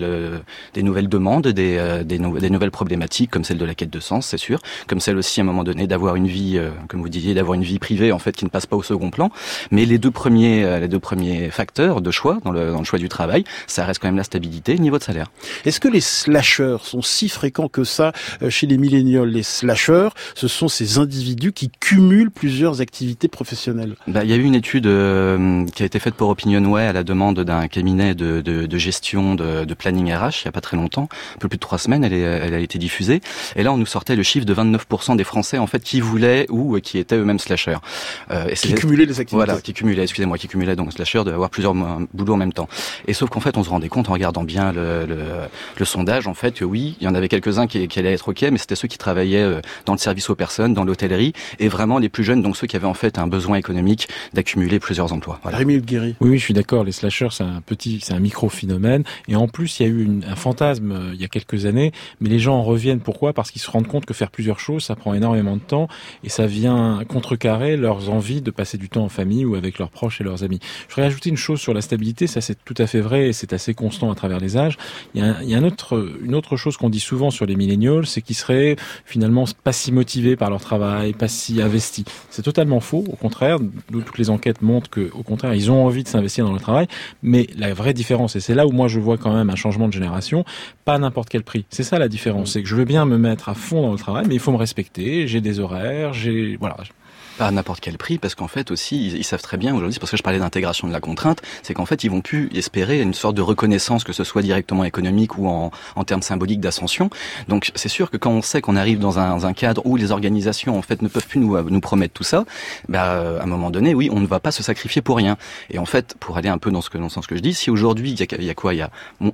demandes, des nouvelles problématiques comme celle de la quête de sens, c'est sûr, comme celle aussi à un moment donné d'avoir une vie, comme vous disiez, d'avoir une vie privée en fait qui ne passe pas au second plan. Mais les deux premiers facteurs de choix dans le choix du travail, ça reste quand même la stabilité, le niveau de salaire. Est-ce que les slasheurs sont si fréquents que ça chez les millennials? Les slasheurs, ce sont ces individus qui cumulent plusieurs activités professionnelles. Il y a eu une étude qui a été faite pour Opinionway à la demande d'un cabinet de gestion de planning RH il y a pas très longtemps, un peu plus de 3 semaines, elle a été diffusée. Et là, on nous sortait le chiffre de 29% des Français en fait qui voulaient ou qui étaient eux-mêmes slasheurs. Qui cumulaient les activités. Voilà, qui cumulaient donc slasheurs, d'avoir plusieurs boulots en même temps. Et sauf qu'en fait, on se rendait compte en regardant bien le sondage en fait que oui, il y en avait quelques-uns qui allaient être ok, mais c'était ceux qui travaillaient dans le service aux personnes, dans l'hôtellerie, et vraiment les plus jeunes, donc ceux qui avaient en fait un besoin économique d'accumuler plusieurs emplois. Voilà. Rémi Guéry. Oui, je suis d'accord, les slasheurs, c'est un micro-phénomène, et en plus, il y a eu un fantasme il y a quelques années, mais les gens en reviennent. Pourquoi? Parce qu'ils se rendent compte que faire plusieurs choses, ça prend énormément de temps, et ça vient contrecarrer leurs envies de passer du temps en famille ou avec leurs proches et leurs amis. Je voudrais ajouter une chose sur la stabilité, ça c'est tout à fait vrai, et c'est assez constant à travers les âges. Il y a une autre chose qu'on dit souvent sur les millennials, c'est qu'ils seraient finalement pas si motivés par leur travail, pas si investis. C'est totalement faux, au contraire, toutes les enquêtes montrent que, au contraire, ils ont envie de s'investir dans le travail, mais la vraie différence, et c'est là où moi je vois quand même un changement de génération, pas à n'importe quel prix. C'est ça la différence, c'est que je veux bien me mettre à fond dans le travail, mais il faut me respecter, j'ai des horaires, voilà. Pas à n'importe quel prix, parce qu'en fait aussi, ils savent très bien aujourd'hui, c'est parce que je parlais d'intégration de la contrainte, c'est qu'en fait, ils vont plus espérer une sorte de reconnaissance, que ce soit directement économique ou en termes symboliques d'ascension. Donc c'est sûr que quand on sait qu'on arrive dans un cadre où les organisations en fait ne peuvent plus nous promettre tout ça, à un moment donné, oui, on ne va pas se sacrifier pour rien. Et en fait, pour aller un peu dans le sens que je dis, si aujourd'hui il y a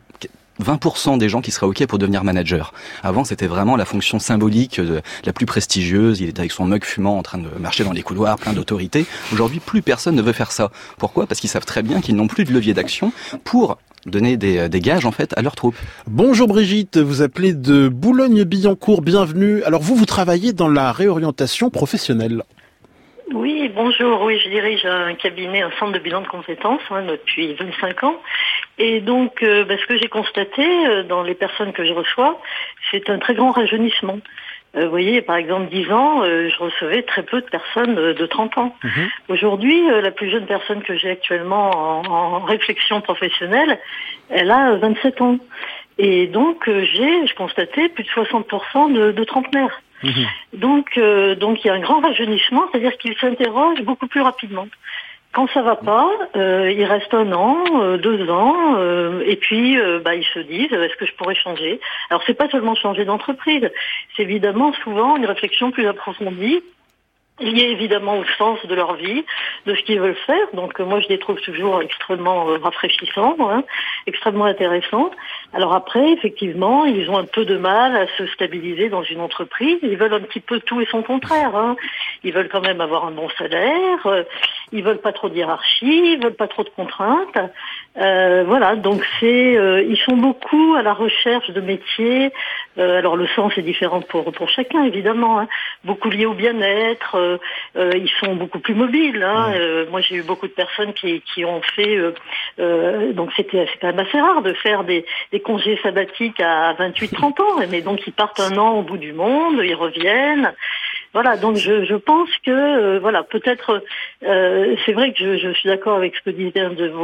20% des gens qui seraient OK pour devenir manager. Avant, c'était vraiment la fonction symbolique la plus prestigieuse. Il était avec son mug fumant en train de marcher dans les couloirs, plein d'autorité. Aujourd'hui, plus personne ne veut faire ça. Pourquoi ? Parce qu'ils savent très bien qu'ils n'ont plus de levier d'action pour donner des gages en fait à leurs troupes. Bonjour Brigitte, vous appelez de Boulogne-Billancourt, bienvenue. Alors vous travaillez dans la réorientation professionnelle. Oui, bonjour. Oui, je dirige un cabinet, un centre de bilan de compétences depuis 25 ans. Et donc, ce que j'ai constaté dans les personnes que je reçois, c'est un très grand rajeunissement. Vous voyez, par exemple, 10 ans, je recevais très peu de personnes de 30 ans. Aujourd'hui, la plus jeune personne que j'ai actuellement en réflexion professionnelle, elle a 27 ans. Et donc, je constatais plus de 60% de trentenaires. Donc il y a un grand rajeunissement, c'est-à-dire qu'ils s'interrogent beaucoup plus rapidement. Quand ça va pas, il reste 1 an, 2 ans, et puis ils se disent est-ce que je pourrais changer ? Alors c'est pas seulement changer d'entreprise, c'est évidemment souvent une réflexion plus approfondie, liée évidemment au sens de leur vie, de ce qu'ils veulent faire. Donc moi je les trouve toujours extrêmement rafraîchissants, extrêmement intéressants. Alors après, effectivement, ils ont un peu de mal à se stabiliser dans une entreprise. Ils veulent un petit peu tout et son contraire. Ils veulent quand même avoir un bon salaire. Ils veulent pas trop de hiérarchie. Ils veulent pas trop de contraintes. Voilà. Donc ils sont beaucoup à la recherche de métiers. Alors le sens est différent pour chacun, évidemment. Beaucoup liés au bien-être. Ils sont beaucoup plus mobiles. Moi, j'ai eu beaucoup de personnes qui ont fait. Donc c'était quand même assez rare de faire des congés sabbatiques à 28-30 ans, mais donc ils partent 1 an au bout du monde, ils reviennent. Voilà, donc je pense que peut-être c'est vrai que je suis d'accord avec ce que disait un de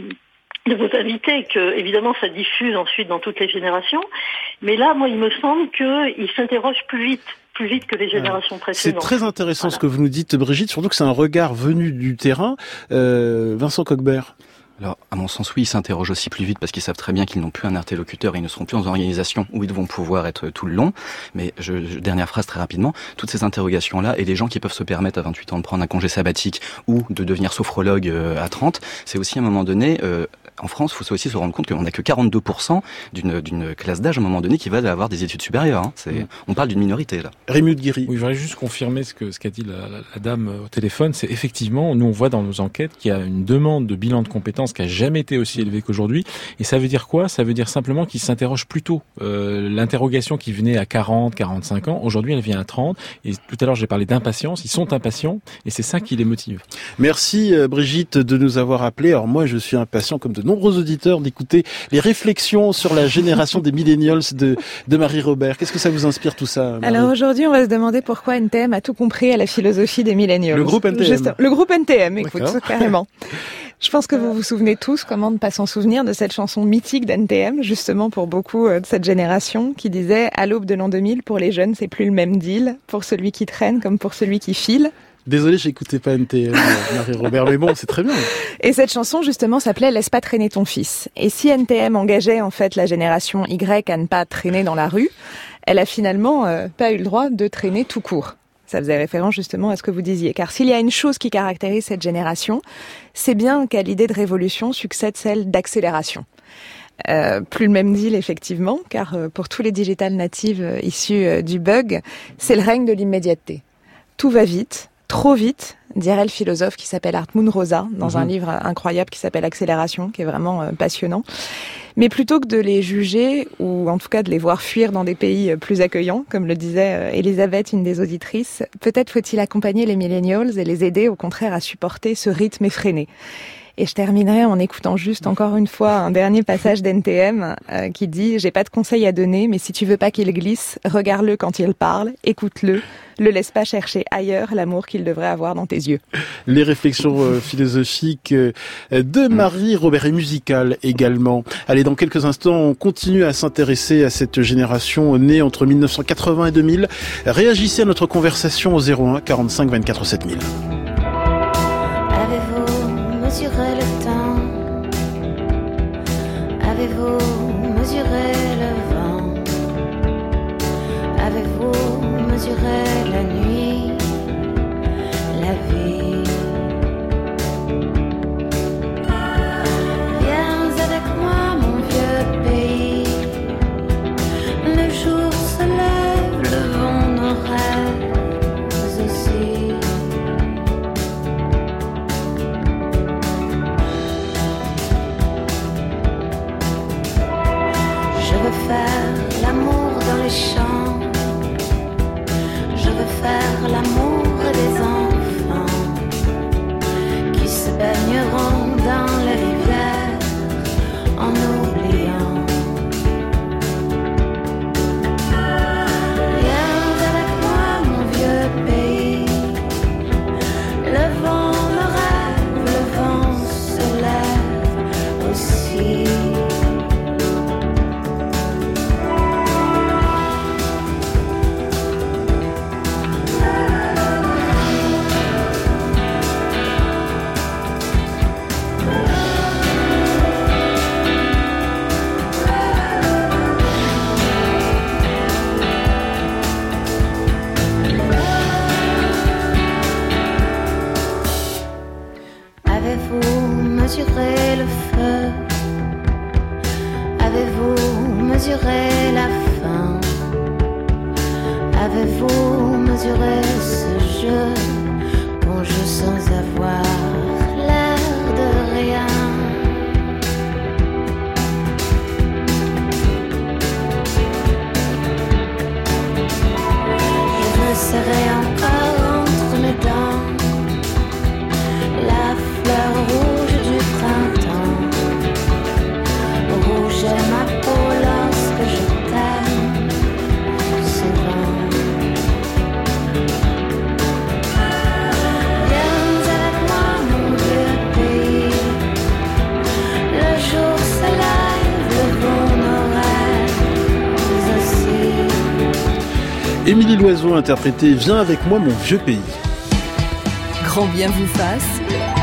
vos invités, que évidemment ça diffuse ensuite dans toutes les générations, mais là moi il me semble qu'ils s'interrogent plus vite que les générations précédentes. C'est très intéressant ce que vous nous dites, Brigitte, surtout que c'est un regard venu du terrain. Vincent Coquebert. Alors, à mon sens, oui, ils s'interrogent aussi plus vite parce qu'ils savent très bien qu'ils n'ont plus un interlocuteur et ils ne seront plus en organisation où ils vont pouvoir être tout le long. Mais dernière phrase très rapidement, toutes ces interrogations-là et les gens qui peuvent se permettre à 28 ans de prendre un congé sabbatique ou de devenir sophrologue à 30, c'est aussi à un moment donné, en France, il faut aussi se rendre compte qu'on n'a que 42% d'une classe d'âge à un moment donné qui va avoir des études supérieures. On parle d'une minorité là. Rémi de Guiry. Oui, je voudrais juste confirmer ce qu'a dit la dame au téléphone. C'est effectivement, nous on voit dans nos enquêtes qu'il y a une demande de bilan de compétences qui a jamais été aussi élevée qu'aujourd'hui. Et ça veut dire quoi ? Ça veut dire simplement qu'ils s'interrogent plus tôt. L'interrogation qui venait à 40, 45 ans, aujourd'hui elle vient à 30. Et tout à l'heure j'ai parlé d'impatience. Ils sont impatients et c'est ça qui les motive. Merci Brigitte de nous avoir appelés. Alors moi je suis impatient comme de nombreux auditeurs d'écouter les réflexions sur la génération des millennials de Marie Robert. Qu'est-ce que ça vous inspire tout ça, Marie ? Alors aujourd'hui, on va se demander pourquoi NTM a tout compris à la philosophie des millennials. Le groupe NTM. Le groupe NTM, écoute, carrément. Je pense que vous vous souvenez tous, comment ne pas s'en souvenir, de cette chanson mythique d'NTM, justement pour beaucoup de cette génération, qui disait « À l'aube de l'an 2000, pour les jeunes, c'est plus le même deal, pour celui qui traîne comme pour celui qui file ». Désolé, j'écoutais pas NTM, Marie Robert, mais bon, c'est très bien. Et cette chanson, justement, s'appelait « Laisse pas traîner ton fils ». Et si NTM engageait, en fait, la génération Y à ne pas traîner dans la rue, elle a finalement pas eu le droit de traîner tout court. Ça faisait référence justement à ce que vous disiez. Car s'il y a une chose qui caractérise cette génération, c'est bien qu'à l'idée de révolution succède celle d'accélération. Plus le même deal, effectivement, car pour tous les digital natives issus du bug, c'est le règne de l'immédiateté. Tout va vite, trop vite, dirait le philosophe qui s'appelle Hartmut Rosa, dans un livre incroyable qui s'appelle Accélération, qui est vraiment passionnant. Mais plutôt que de les juger, ou en tout cas de les voir fuir dans des pays plus accueillants, comme le disait Elisabeth, une des auditrices, peut-être faut-il accompagner les millennials et les aider au contraire à supporter ce rythme effréné. Et je terminerai en écoutant juste encore une fois un dernier passage d'NTM qui dit « J'ai pas de conseils à donner, mais si tu veux pas qu'il glisse, regarde-le quand il parle, écoute-le, le laisse pas chercher ailleurs l'amour qu'il devrait avoir dans tes yeux. » Les réflexions philosophiques de Marie Robert et musicales également. Allez, dans quelques instants, on continue à s'intéresser à cette génération née entre 1980 et 2000. Réagissez à notre conversation au 01 45 24 7000. Avez-vous mesuré le temps? Avez-vous mesuré le vent? Avez-vous mesuré la nuit, la vie? Viens avec moi, mon vieux pays. Le jour se lève, le vent nos rêves aussi. Je veux faire l'amour dans les champs. Je veux faire l'amour des enfants qui se baigneront dans la rivière en oubliant. Viens avec moi, mon vieux pays. Le vent me rêve, le vent se lève aussi. Avez-vous mesuré le feu? Avez-vous mesuré la faim? Avez-vous mesuré ce jeu qu'on joue sans avoir l'air de rien? Je veux serrer encore entre mes dents la fleur rouge du printemps. Rouge est ma peau lorsque je t'aime souvent. Viens avec moi, mon vieux pays. Le jour se lève, le vent nos rêves aussi. Émilie Loiseau interprétée « Viens avec moi, mon vieux pays ». Grand bien vous fasse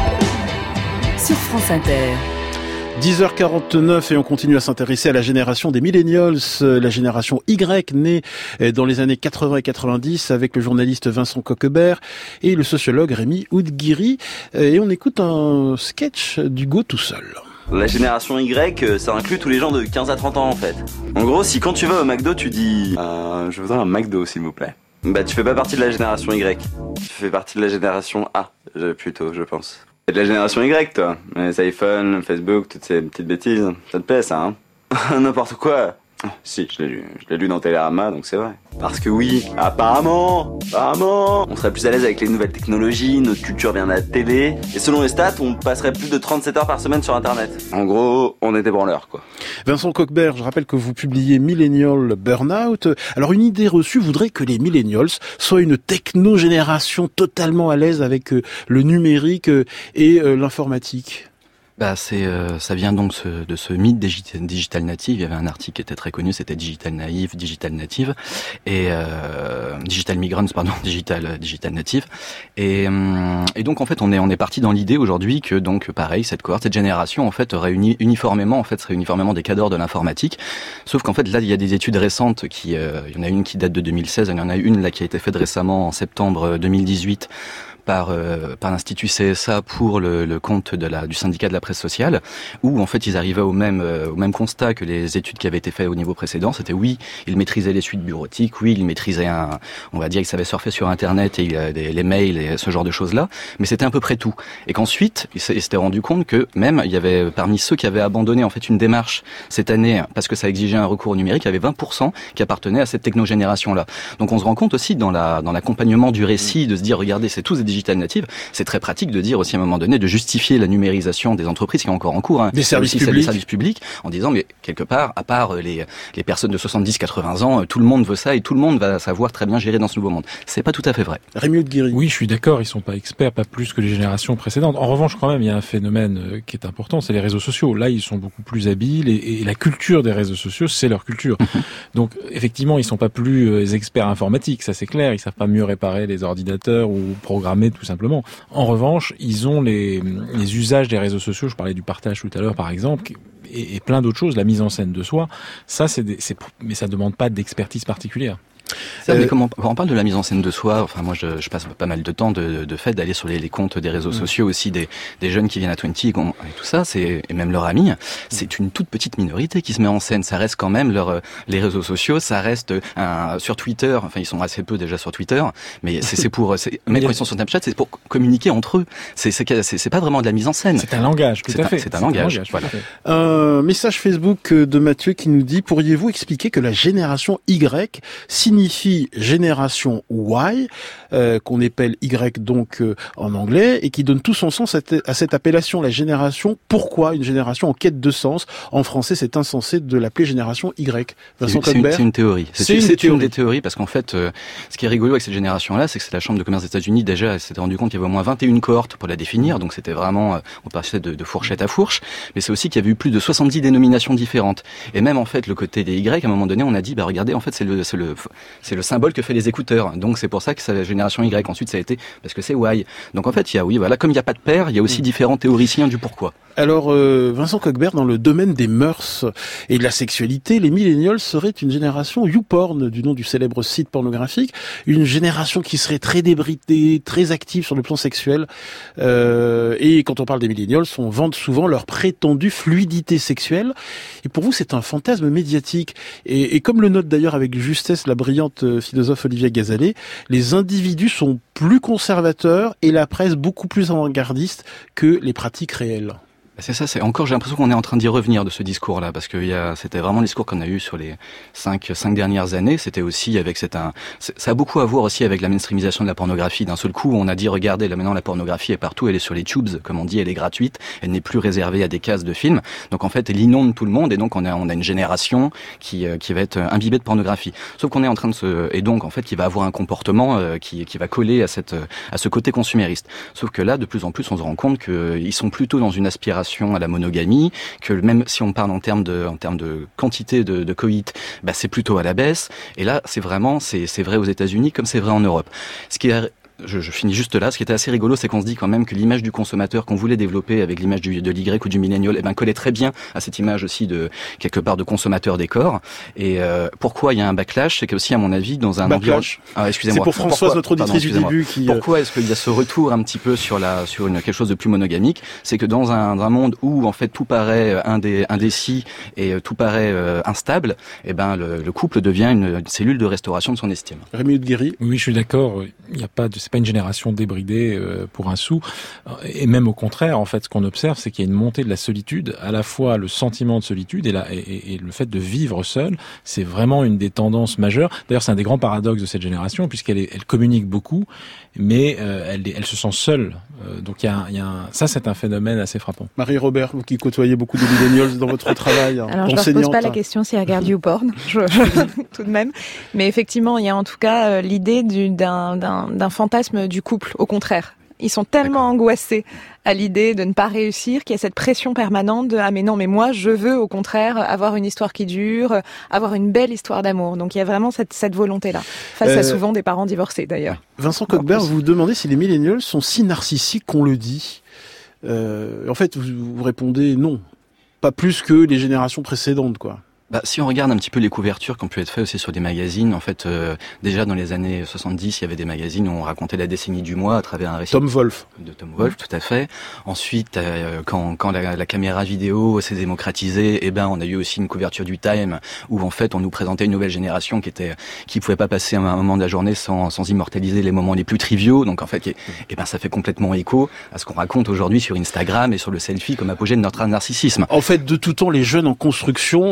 sur France Inter. 10h49 et on continue à s'intéresser à la génération des millennials, la génération Y née dans les années 80 et 90 avec le journaliste Vincent Coquebert et le sociologue Rémi Oudguiri. Et on écoute un sketch d'Hugo tout seul. La génération Y, ça inclut tous les gens de 15 à 30 ans en fait. En gros, si quand tu vas au McDo, tu dis je voudrais un McDo s'il vous plaît. Bah tu fais pas partie de la génération Y. Tu fais partie de la génération A, plutôt, je pense. C'est de la génération Y, toi. Les iPhone, Facebook, toutes ces petites bêtises. Ça te plaît, ça, hein? N'importe quoi. Si, je l'ai lu dans Télérama, donc c'est vrai. Parce que oui, apparemment, on serait plus à l'aise avec les nouvelles technologies, notre culture vient de la télé, et selon les stats, on passerait plus de 37 heures par semaine sur Internet. En gros, on était branleurs, quoi. Vincent Coquebert, je rappelle que vous publiez Millennial Burnout. Alors, une idée reçue voudrait que les millennials soient une techno-génération totalement à l'aise avec le numérique et l'informatique. Bah ça vient donc de ce mythe digital native. Il y avait un article qui était très connu, c'était digital naïve, digital native et digital migrants, digital native. Et donc en fait on est parti dans l'idée aujourd'hui que donc pareil cette cohorte, cette génération en fait serait uniformément des cadors de l'informatique. Sauf qu'en fait là il y a des études récentes il y en a une qui date de 2016, il y en a une là qui a été faite récemment en septembre 2018. Par l'Institut CSA pour le compte du syndicat de la presse sociale, où en fait ils arrivaient au même constat que les études qui avaient été faites au niveau précédent. C'était oui, ils maîtrisaient les suites bureautiques, oui, ils maîtrisaient on va dire, ils savaient surfer sur Internet et les mails et ce genre de choses-là, mais c'était à peu près tout. Et qu'ensuite, ils s'étaient rendu compte que même il y avait parmi ceux qui avaient abandonné en fait une démarche cette année parce que ça exigeait un recours au numérique, il y avait 20% qui appartenaient à cette technogénération-là. Donc on se rend compte aussi dans l'accompagnement du récit de se dire regardez, c'est tous des digital native, c'est très pratique de dire aussi à un moment donné de justifier la numérisation des entreprises qui est encore en cours, des services publics, en disant mais quelque part, à part les personnes de 70-80 ans, tout le monde veut ça et tout le monde va savoir très bien gérer dans ce nouveau monde. C'est pas tout à fait vrai. Rémi Oudguiri. Oui, je suis d'accord, ils sont pas experts, pas plus que les générations précédentes. En revanche, quand même, il y a un phénomène qui est important, c'est les réseaux sociaux. Là, ils sont beaucoup plus habiles et la culture des réseaux sociaux, c'est leur culture. Donc, effectivement, ils sont pas plus experts informatiques, ça c'est clair. Ils savent pas mieux réparer les ordinateurs ou programmer tout simplement. En revanche, ils ont les usages des réseaux sociaux. Je parlais du partage tout à l'heure, par exemple, et plein d'autres choses. La mise en scène de soi, ça, mais ça demande pas d'expertise particulière. Mais quand on parle de la mise en scène de soi, enfin moi je passe pas mal de temps de fait d'aller sur les comptes des réseaux sociaux aussi des jeunes qui viennent à 20 et tout ça, et même leurs amis, c'est une toute petite minorité qui se met en scène. Ça reste quand même les réseaux sociaux, ça reste sur Twitter, enfin ils sont assez peu déjà sur Twitter, mais c'est même quand ils sont sur Snapchat, c'est pour communiquer entre eux. C'est pas vraiment de la mise en scène. C'est un langage, tout à fait. C'est un langage. Voilà. Un message Facebook de Mathieu qui nous dit: pourriez-vous expliquer que la génération Y signifie génération Y, qu'on appelle Y donc en anglais, et qui donne tout son sens à cette appellation, la génération. Pourquoi une génération en quête de sens? En français, c'est insensé de l'appeler génération Y. Vincent Cogbert. C'est une théorie. C'est une des théories, parce qu'en fait, ce qui est rigolo avec cette génération-là, c'est que c'est la Chambre de commerce des États-Unis, déjà, elle s'était rendu compte qu'il y avait au moins 21 cohortes pour la définir, donc c'était vraiment, on passait de fourchette à fourche, mais c'est aussi qu'il y avait eu plus de 70 dénominations différentes. Et même, en fait, le côté des Y, à un moment donné, on a dit, regardez, en fait, c'est le symbole que fait les écouteurs. Donc c'est pour ça que c'est la génération Y. Ensuite ça a été parce que c'est Y. Donc en fait comme il n'y a pas de paire, il y a aussi différents théoriciens du pourquoi. Alors Vincent Cogbert, dans le domaine des mœurs et de la sexualité, les millennials seraient une génération YouPorn, du nom du célèbre site pornographique, une génération qui serait très débridée, très active sur le plan sexuel. Et quand on parle des millennials, on vante souvent leur prétendue fluidité sexuelle. Et pour vous, c'est un fantasme médiatique. Et comme le note d'ailleurs avec justesse la brillante philosophe Olivia Gazalet, les individus sont plus conservateurs et la presse beaucoup plus avant-gardiste que les pratiques réelles. C'est ça, j'ai l'impression qu'on est en train d'y revenir de ce discours-là, parce que c'était vraiment le discours qu'on a eu sur les 5 dernières années. C'était aussi ça a beaucoup à voir aussi avec la mainstreamisation de la pornographie. D'un seul coup, on a dit, regardez, là maintenant la pornographie est partout, elle est sur les tubes, comme on dit, elle est gratuite, elle n'est plus réservée à des cases de films. Donc en fait, elle inonde tout le monde, et donc on a une génération qui va être imbibée de pornographie. Sauf qu'on est en train et donc en fait, qui va avoir un comportement qui va coller à ce côté consumériste. Sauf que là, de plus en plus, on se rend compte qu'ils sont plutôt dans une aspiration à la monogamie, que même si on parle en termes de quantité de coït, c'est plutôt à la baisse. Et là, c'est vrai aux États-Unis comme c'est vrai en Europe. Ce qui est je finis juste là. Ce qui était assez rigolo, c'est qu'on se dit quand même que l'image du consommateur qu'on voulait développer avec l'image de l'Y ou du millénial, collait très bien à cette image aussi de quelque part de consommateur des corps. Et pourquoi il y a un backlash, c'est que aussi à mon avis dans un environnement. Excusez-moi. C'est pour Françoise, notre auditrice du début, qui. Pourquoi est-ce qu'il y a ce retour un petit peu sur quelque chose de plus monogamique? C'est que dans un monde où en fait tout paraît indécis et tout paraît instable, le couple devient une cellule de restauration de son estime. Rémi Oudguiri. Oui, je suis d'accord. C'est pas une génération débridée pour un sou, et même au contraire, en fait, ce qu'on observe, c'est qu'il y a une montée de la solitude, à la fois le sentiment de solitude et le fait de vivre seul. C'est vraiment une des tendances majeures. D'ailleurs, c'est un des grands paradoxes de cette génération, puisqu'elle communique beaucoup, mais elle se sent seule. Donc ça, c'est un phénomène assez frappant. Marie-Robert, vous qui côtoyez beaucoup de millennials dans votre travail, alors je ne pose pas la question si elle regarde YouPorn, tout de même, mais effectivement, il y a en tout cas l'idée d'un fantasme du couple, au contraire. Ils sont tellement angoissés à l'idée de ne pas réussir qu'il y a cette pression permanente de « Ah mais non, mais moi, je veux au contraire avoir une histoire qui dure, avoir une belle histoire d'amour ». Donc il y a vraiment cette volonté-là, face à souvent des parents divorcés d'ailleurs. Vincent Cogbert, vous vous demandez si les millennials sont si narcissiques qu'on le dit. En fait, vous répondez non. Pas plus que les générations précédentes, quoi. Si on regarde un petit peu les couvertures qui ont pu être faites aussi sur des magazines, en fait, déjà dans les années 70, il y avait des magazines où on racontait la décennie du mois à travers un récit. Tom Wolfe. De Tom Wolfe, tout à fait. Ensuite, quand la caméra vidéo s'est démocratisée, on a eu aussi une couverture du Time où en fait on nous présentait une nouvelle génération qui pouvait pas passer un moment de la journée sans immortaliser les moments les plus triviaux. Donc en fait, ça fait complètement écho à ce qu'on raconte aujourd'hui sur Instagram et sur le selfie comme apogée de notre narcissisme. En fait, de tout temps, les jeunes en construction sont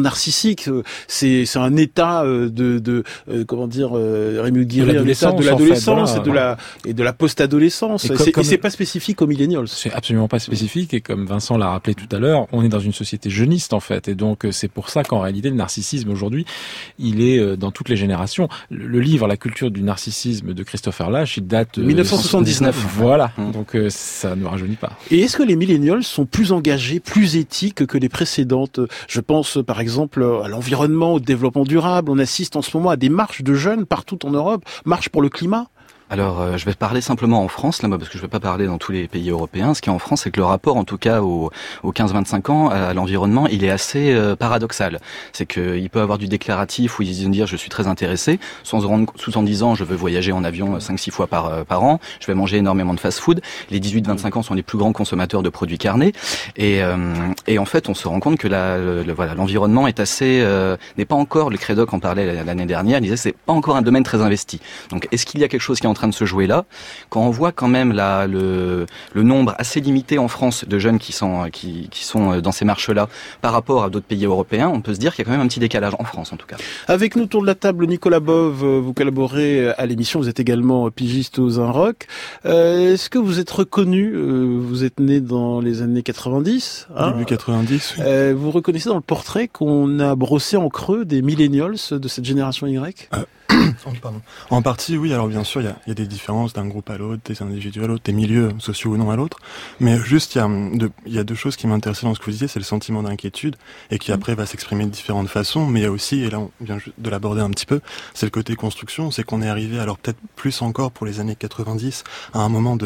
narcissique. C'est un état comment dire, Rémi Guéry, un état de l'adolescence en fait, voilà. et de la post-adolescence. Et c'est pas spécifique aux millennials. C'est absolument pas spécifique, et comme Vincent l'a rappelé tout à l'heure, on est dans une société jeuniste en fait, et donc c'est pour ça qu'en réalité le narcissisme aujourd'hui, il est dans toutes les générations. Le livre La culture du narcissisme de Christopher Lasch, il date 1979. Voilà, donc ça ne rajeunit pas. Et est-ce que les millennials sont plus engagés, plus éthiques que les précédentes? Je pense par exemple à l'environnement, au développement durable. On assiste en ce moment à des marches de jeunes partout en Europe, marches pour le climat. Alors, je vais parler simplement en France, là, parce que je vais pas parler dans tous les pays européens. Ce qui est en France, c'est que le rapport, en tout cas, aux 15-25 ans, à l'environnement, il est assez paradoxal. C'est qu'il peut avoir du déclaratif où ils disent dire je suis très intéressé, tout en disant je veux voyager en avion 5-6 fois par an, je vais manger énormément de fast-food. Les 18-25 ans sont les plus grands consommateurs de produits carnés. Et en fait, on se rend compte que l'environnement est assez, n'est pas encore, le Crédoc en parlait l'année dernière, il disait c'est pas encore un domaine très investi. Donc, est-ce qu'il y a quelque chose qui est en train de se jouer là? Quand on voit quand même le nombre assez limité en France de jeunes qui sont dans ces marches-là par rapport à d'autres pays européens, on peut se dire qu'il y a quand même un petit décalage en France en tout cas. Avec nous autour de la table, Nicolas Bove, vous collaborez à l'émission, vous êtes également pigiste aux Un Rock. Est-ce que vous êtes reconnu, vous êtes né dans les années 90, début 90, oui. Vous reconnaissez dans le portrait qu'on a brossé en creux des millennials de cette génération Y? Pardon. En partie, oui. Alors bien sûr, il y a des différences d'un groupe à l'autre, des individus à l'autre, des milieux sociaux ou non à l'autre. Mais juste, il y a deux choses qui m'intéressaient dans ce que vous disiez, c'est le sentiment d'inquiétude et qui après va s'exprimer de différentes façons. Mais il y a aussi, et là on vient de l'aborder un petit peu, c'est le côté construction. C'est qu'on est arrivé, alors peut-être plus encore pour les années 90, à un moment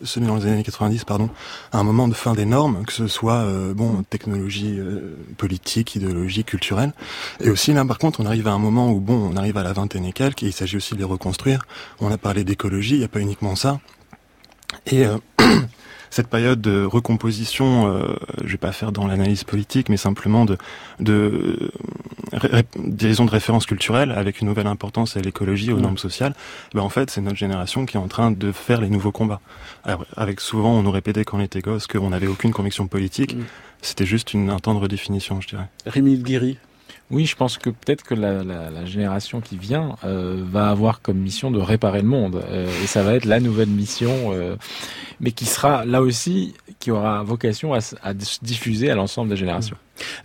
à un moment de fin des normes, que ce soit technologie, politique, idéologie, culturelle. Et aussi là, par contre, on arrive à un moment où on arrive à la vingtaine et quelques, et il s'agit aussi de les reconstruire. On a parlé d'écologie, il n'y a pas uniquement ça. Et cette période de recomposition, je vais pas faire dans l'analyse politique, mais simplement de référence culturelle avec une nouvelle importance à l'écologie, aux normes sociales. En fait, c'est notre génération qui est en train de faire les nouveaux combats. Alors, avec souvent, on nous répétait quand on était gosse qu'on n'avait aucune conviction politique. C'était juste un temps de redéfinition, je dirais. Rémi Guéry. Oui, je pense que peut-être que la génération qui vient va avoir comme mission de réparer le monde. Et ça va être la nouvelle mission, mais qui sera là aussi, qui aura vocation à se diffuser à l'ensemble des générations.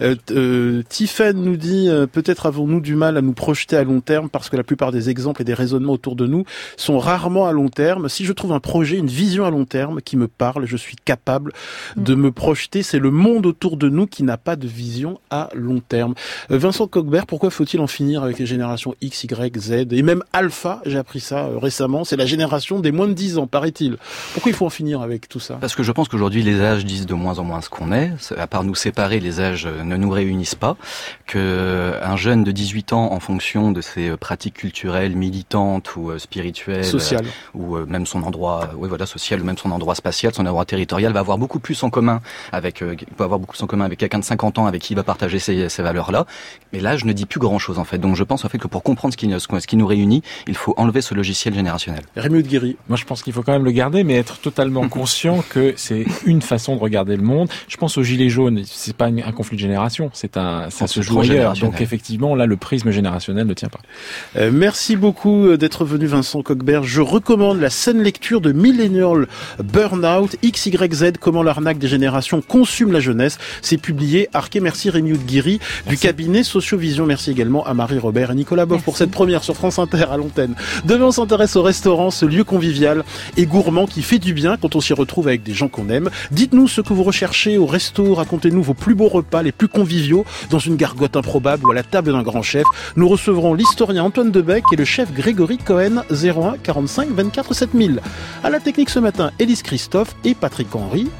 Tiffen nous dit peut-être avons-nous du mal à nous projeter à long terme parce que la plupart des exemples et des raisonnements autour de nous sont rarement à long terme. Si je trouve un projet, une vision à long terme qui me parle, je suis capable de me projeter. C'est le monde autour de nous qui n'a pas de vision à long terme. Vincent Cogbert, pourquoi faut-il en finir avec les générations X, Y, Z et même Alpha? J'ai appris ça récemment. C'est la génération des moins de 10 ans, paraît-il. Pourquoi il faut en finir avec tout ça? Parce que je pense qu'aujourd'hui les âges disent de moins en moins ce qu'on est. À part nous séparer, les âges ne nous réunissent pas, que un jeune de 18 ans, en fonction de ses pratiques culturelles, militantes ou spirituelles, sociales, ou même son endroit, social, ou même son endroit spatial, son endroit territorial, va avoir beaucoup plus en commun avec, quelqu'un de 50 ans avec qui il va partager ces valeurs-là. Mais là, je ne dis plus grand-chose en fait. Donc je pense en fait que pour comprendre ce qui nous réunit, il faut enlever ce logiciel générationnel. Rémi Guéry. Moi, je pense qu'il faut quand même le garder, mais être totalement conscient que c'est une façon de regarder le monde. Je pense aux gilets jaunes. C'est pas un conflit de génération. Ça se joue ailleurs. Donc effectivement, là, le prisme générationnel ne tient pas. Merci beaucoup d'être venu, Vincent Cogbert. Je recommande la saine lecture de Millennial Burnout, XYZ, comment l'arnaque des générations consume la jeunesse. C'est publié Arquet. Merci Rémi Guéry du cabinet Sociovision. Merci également à Marie-Robert et Nicolas Boff pour cette première sur France Inter à l'antenne. Demain, on s'intéresse au restaurant, ce lieu convivial et gourmand qui fait du bien quand on s'y retrouve avec des gens qu'on aime. Dites-nous ce que vous recherchez au resto. Racontez-nous vos plus beaux repas, les plus conviviaux, dans une gargote improbable ou à la table d'un grand chef. Nous recevrons l'historien Antoine Debec et le chef Grégory Cohen, 01 45 24 7000. À la technique ce matin, Élise Christophe et Patrick Henry.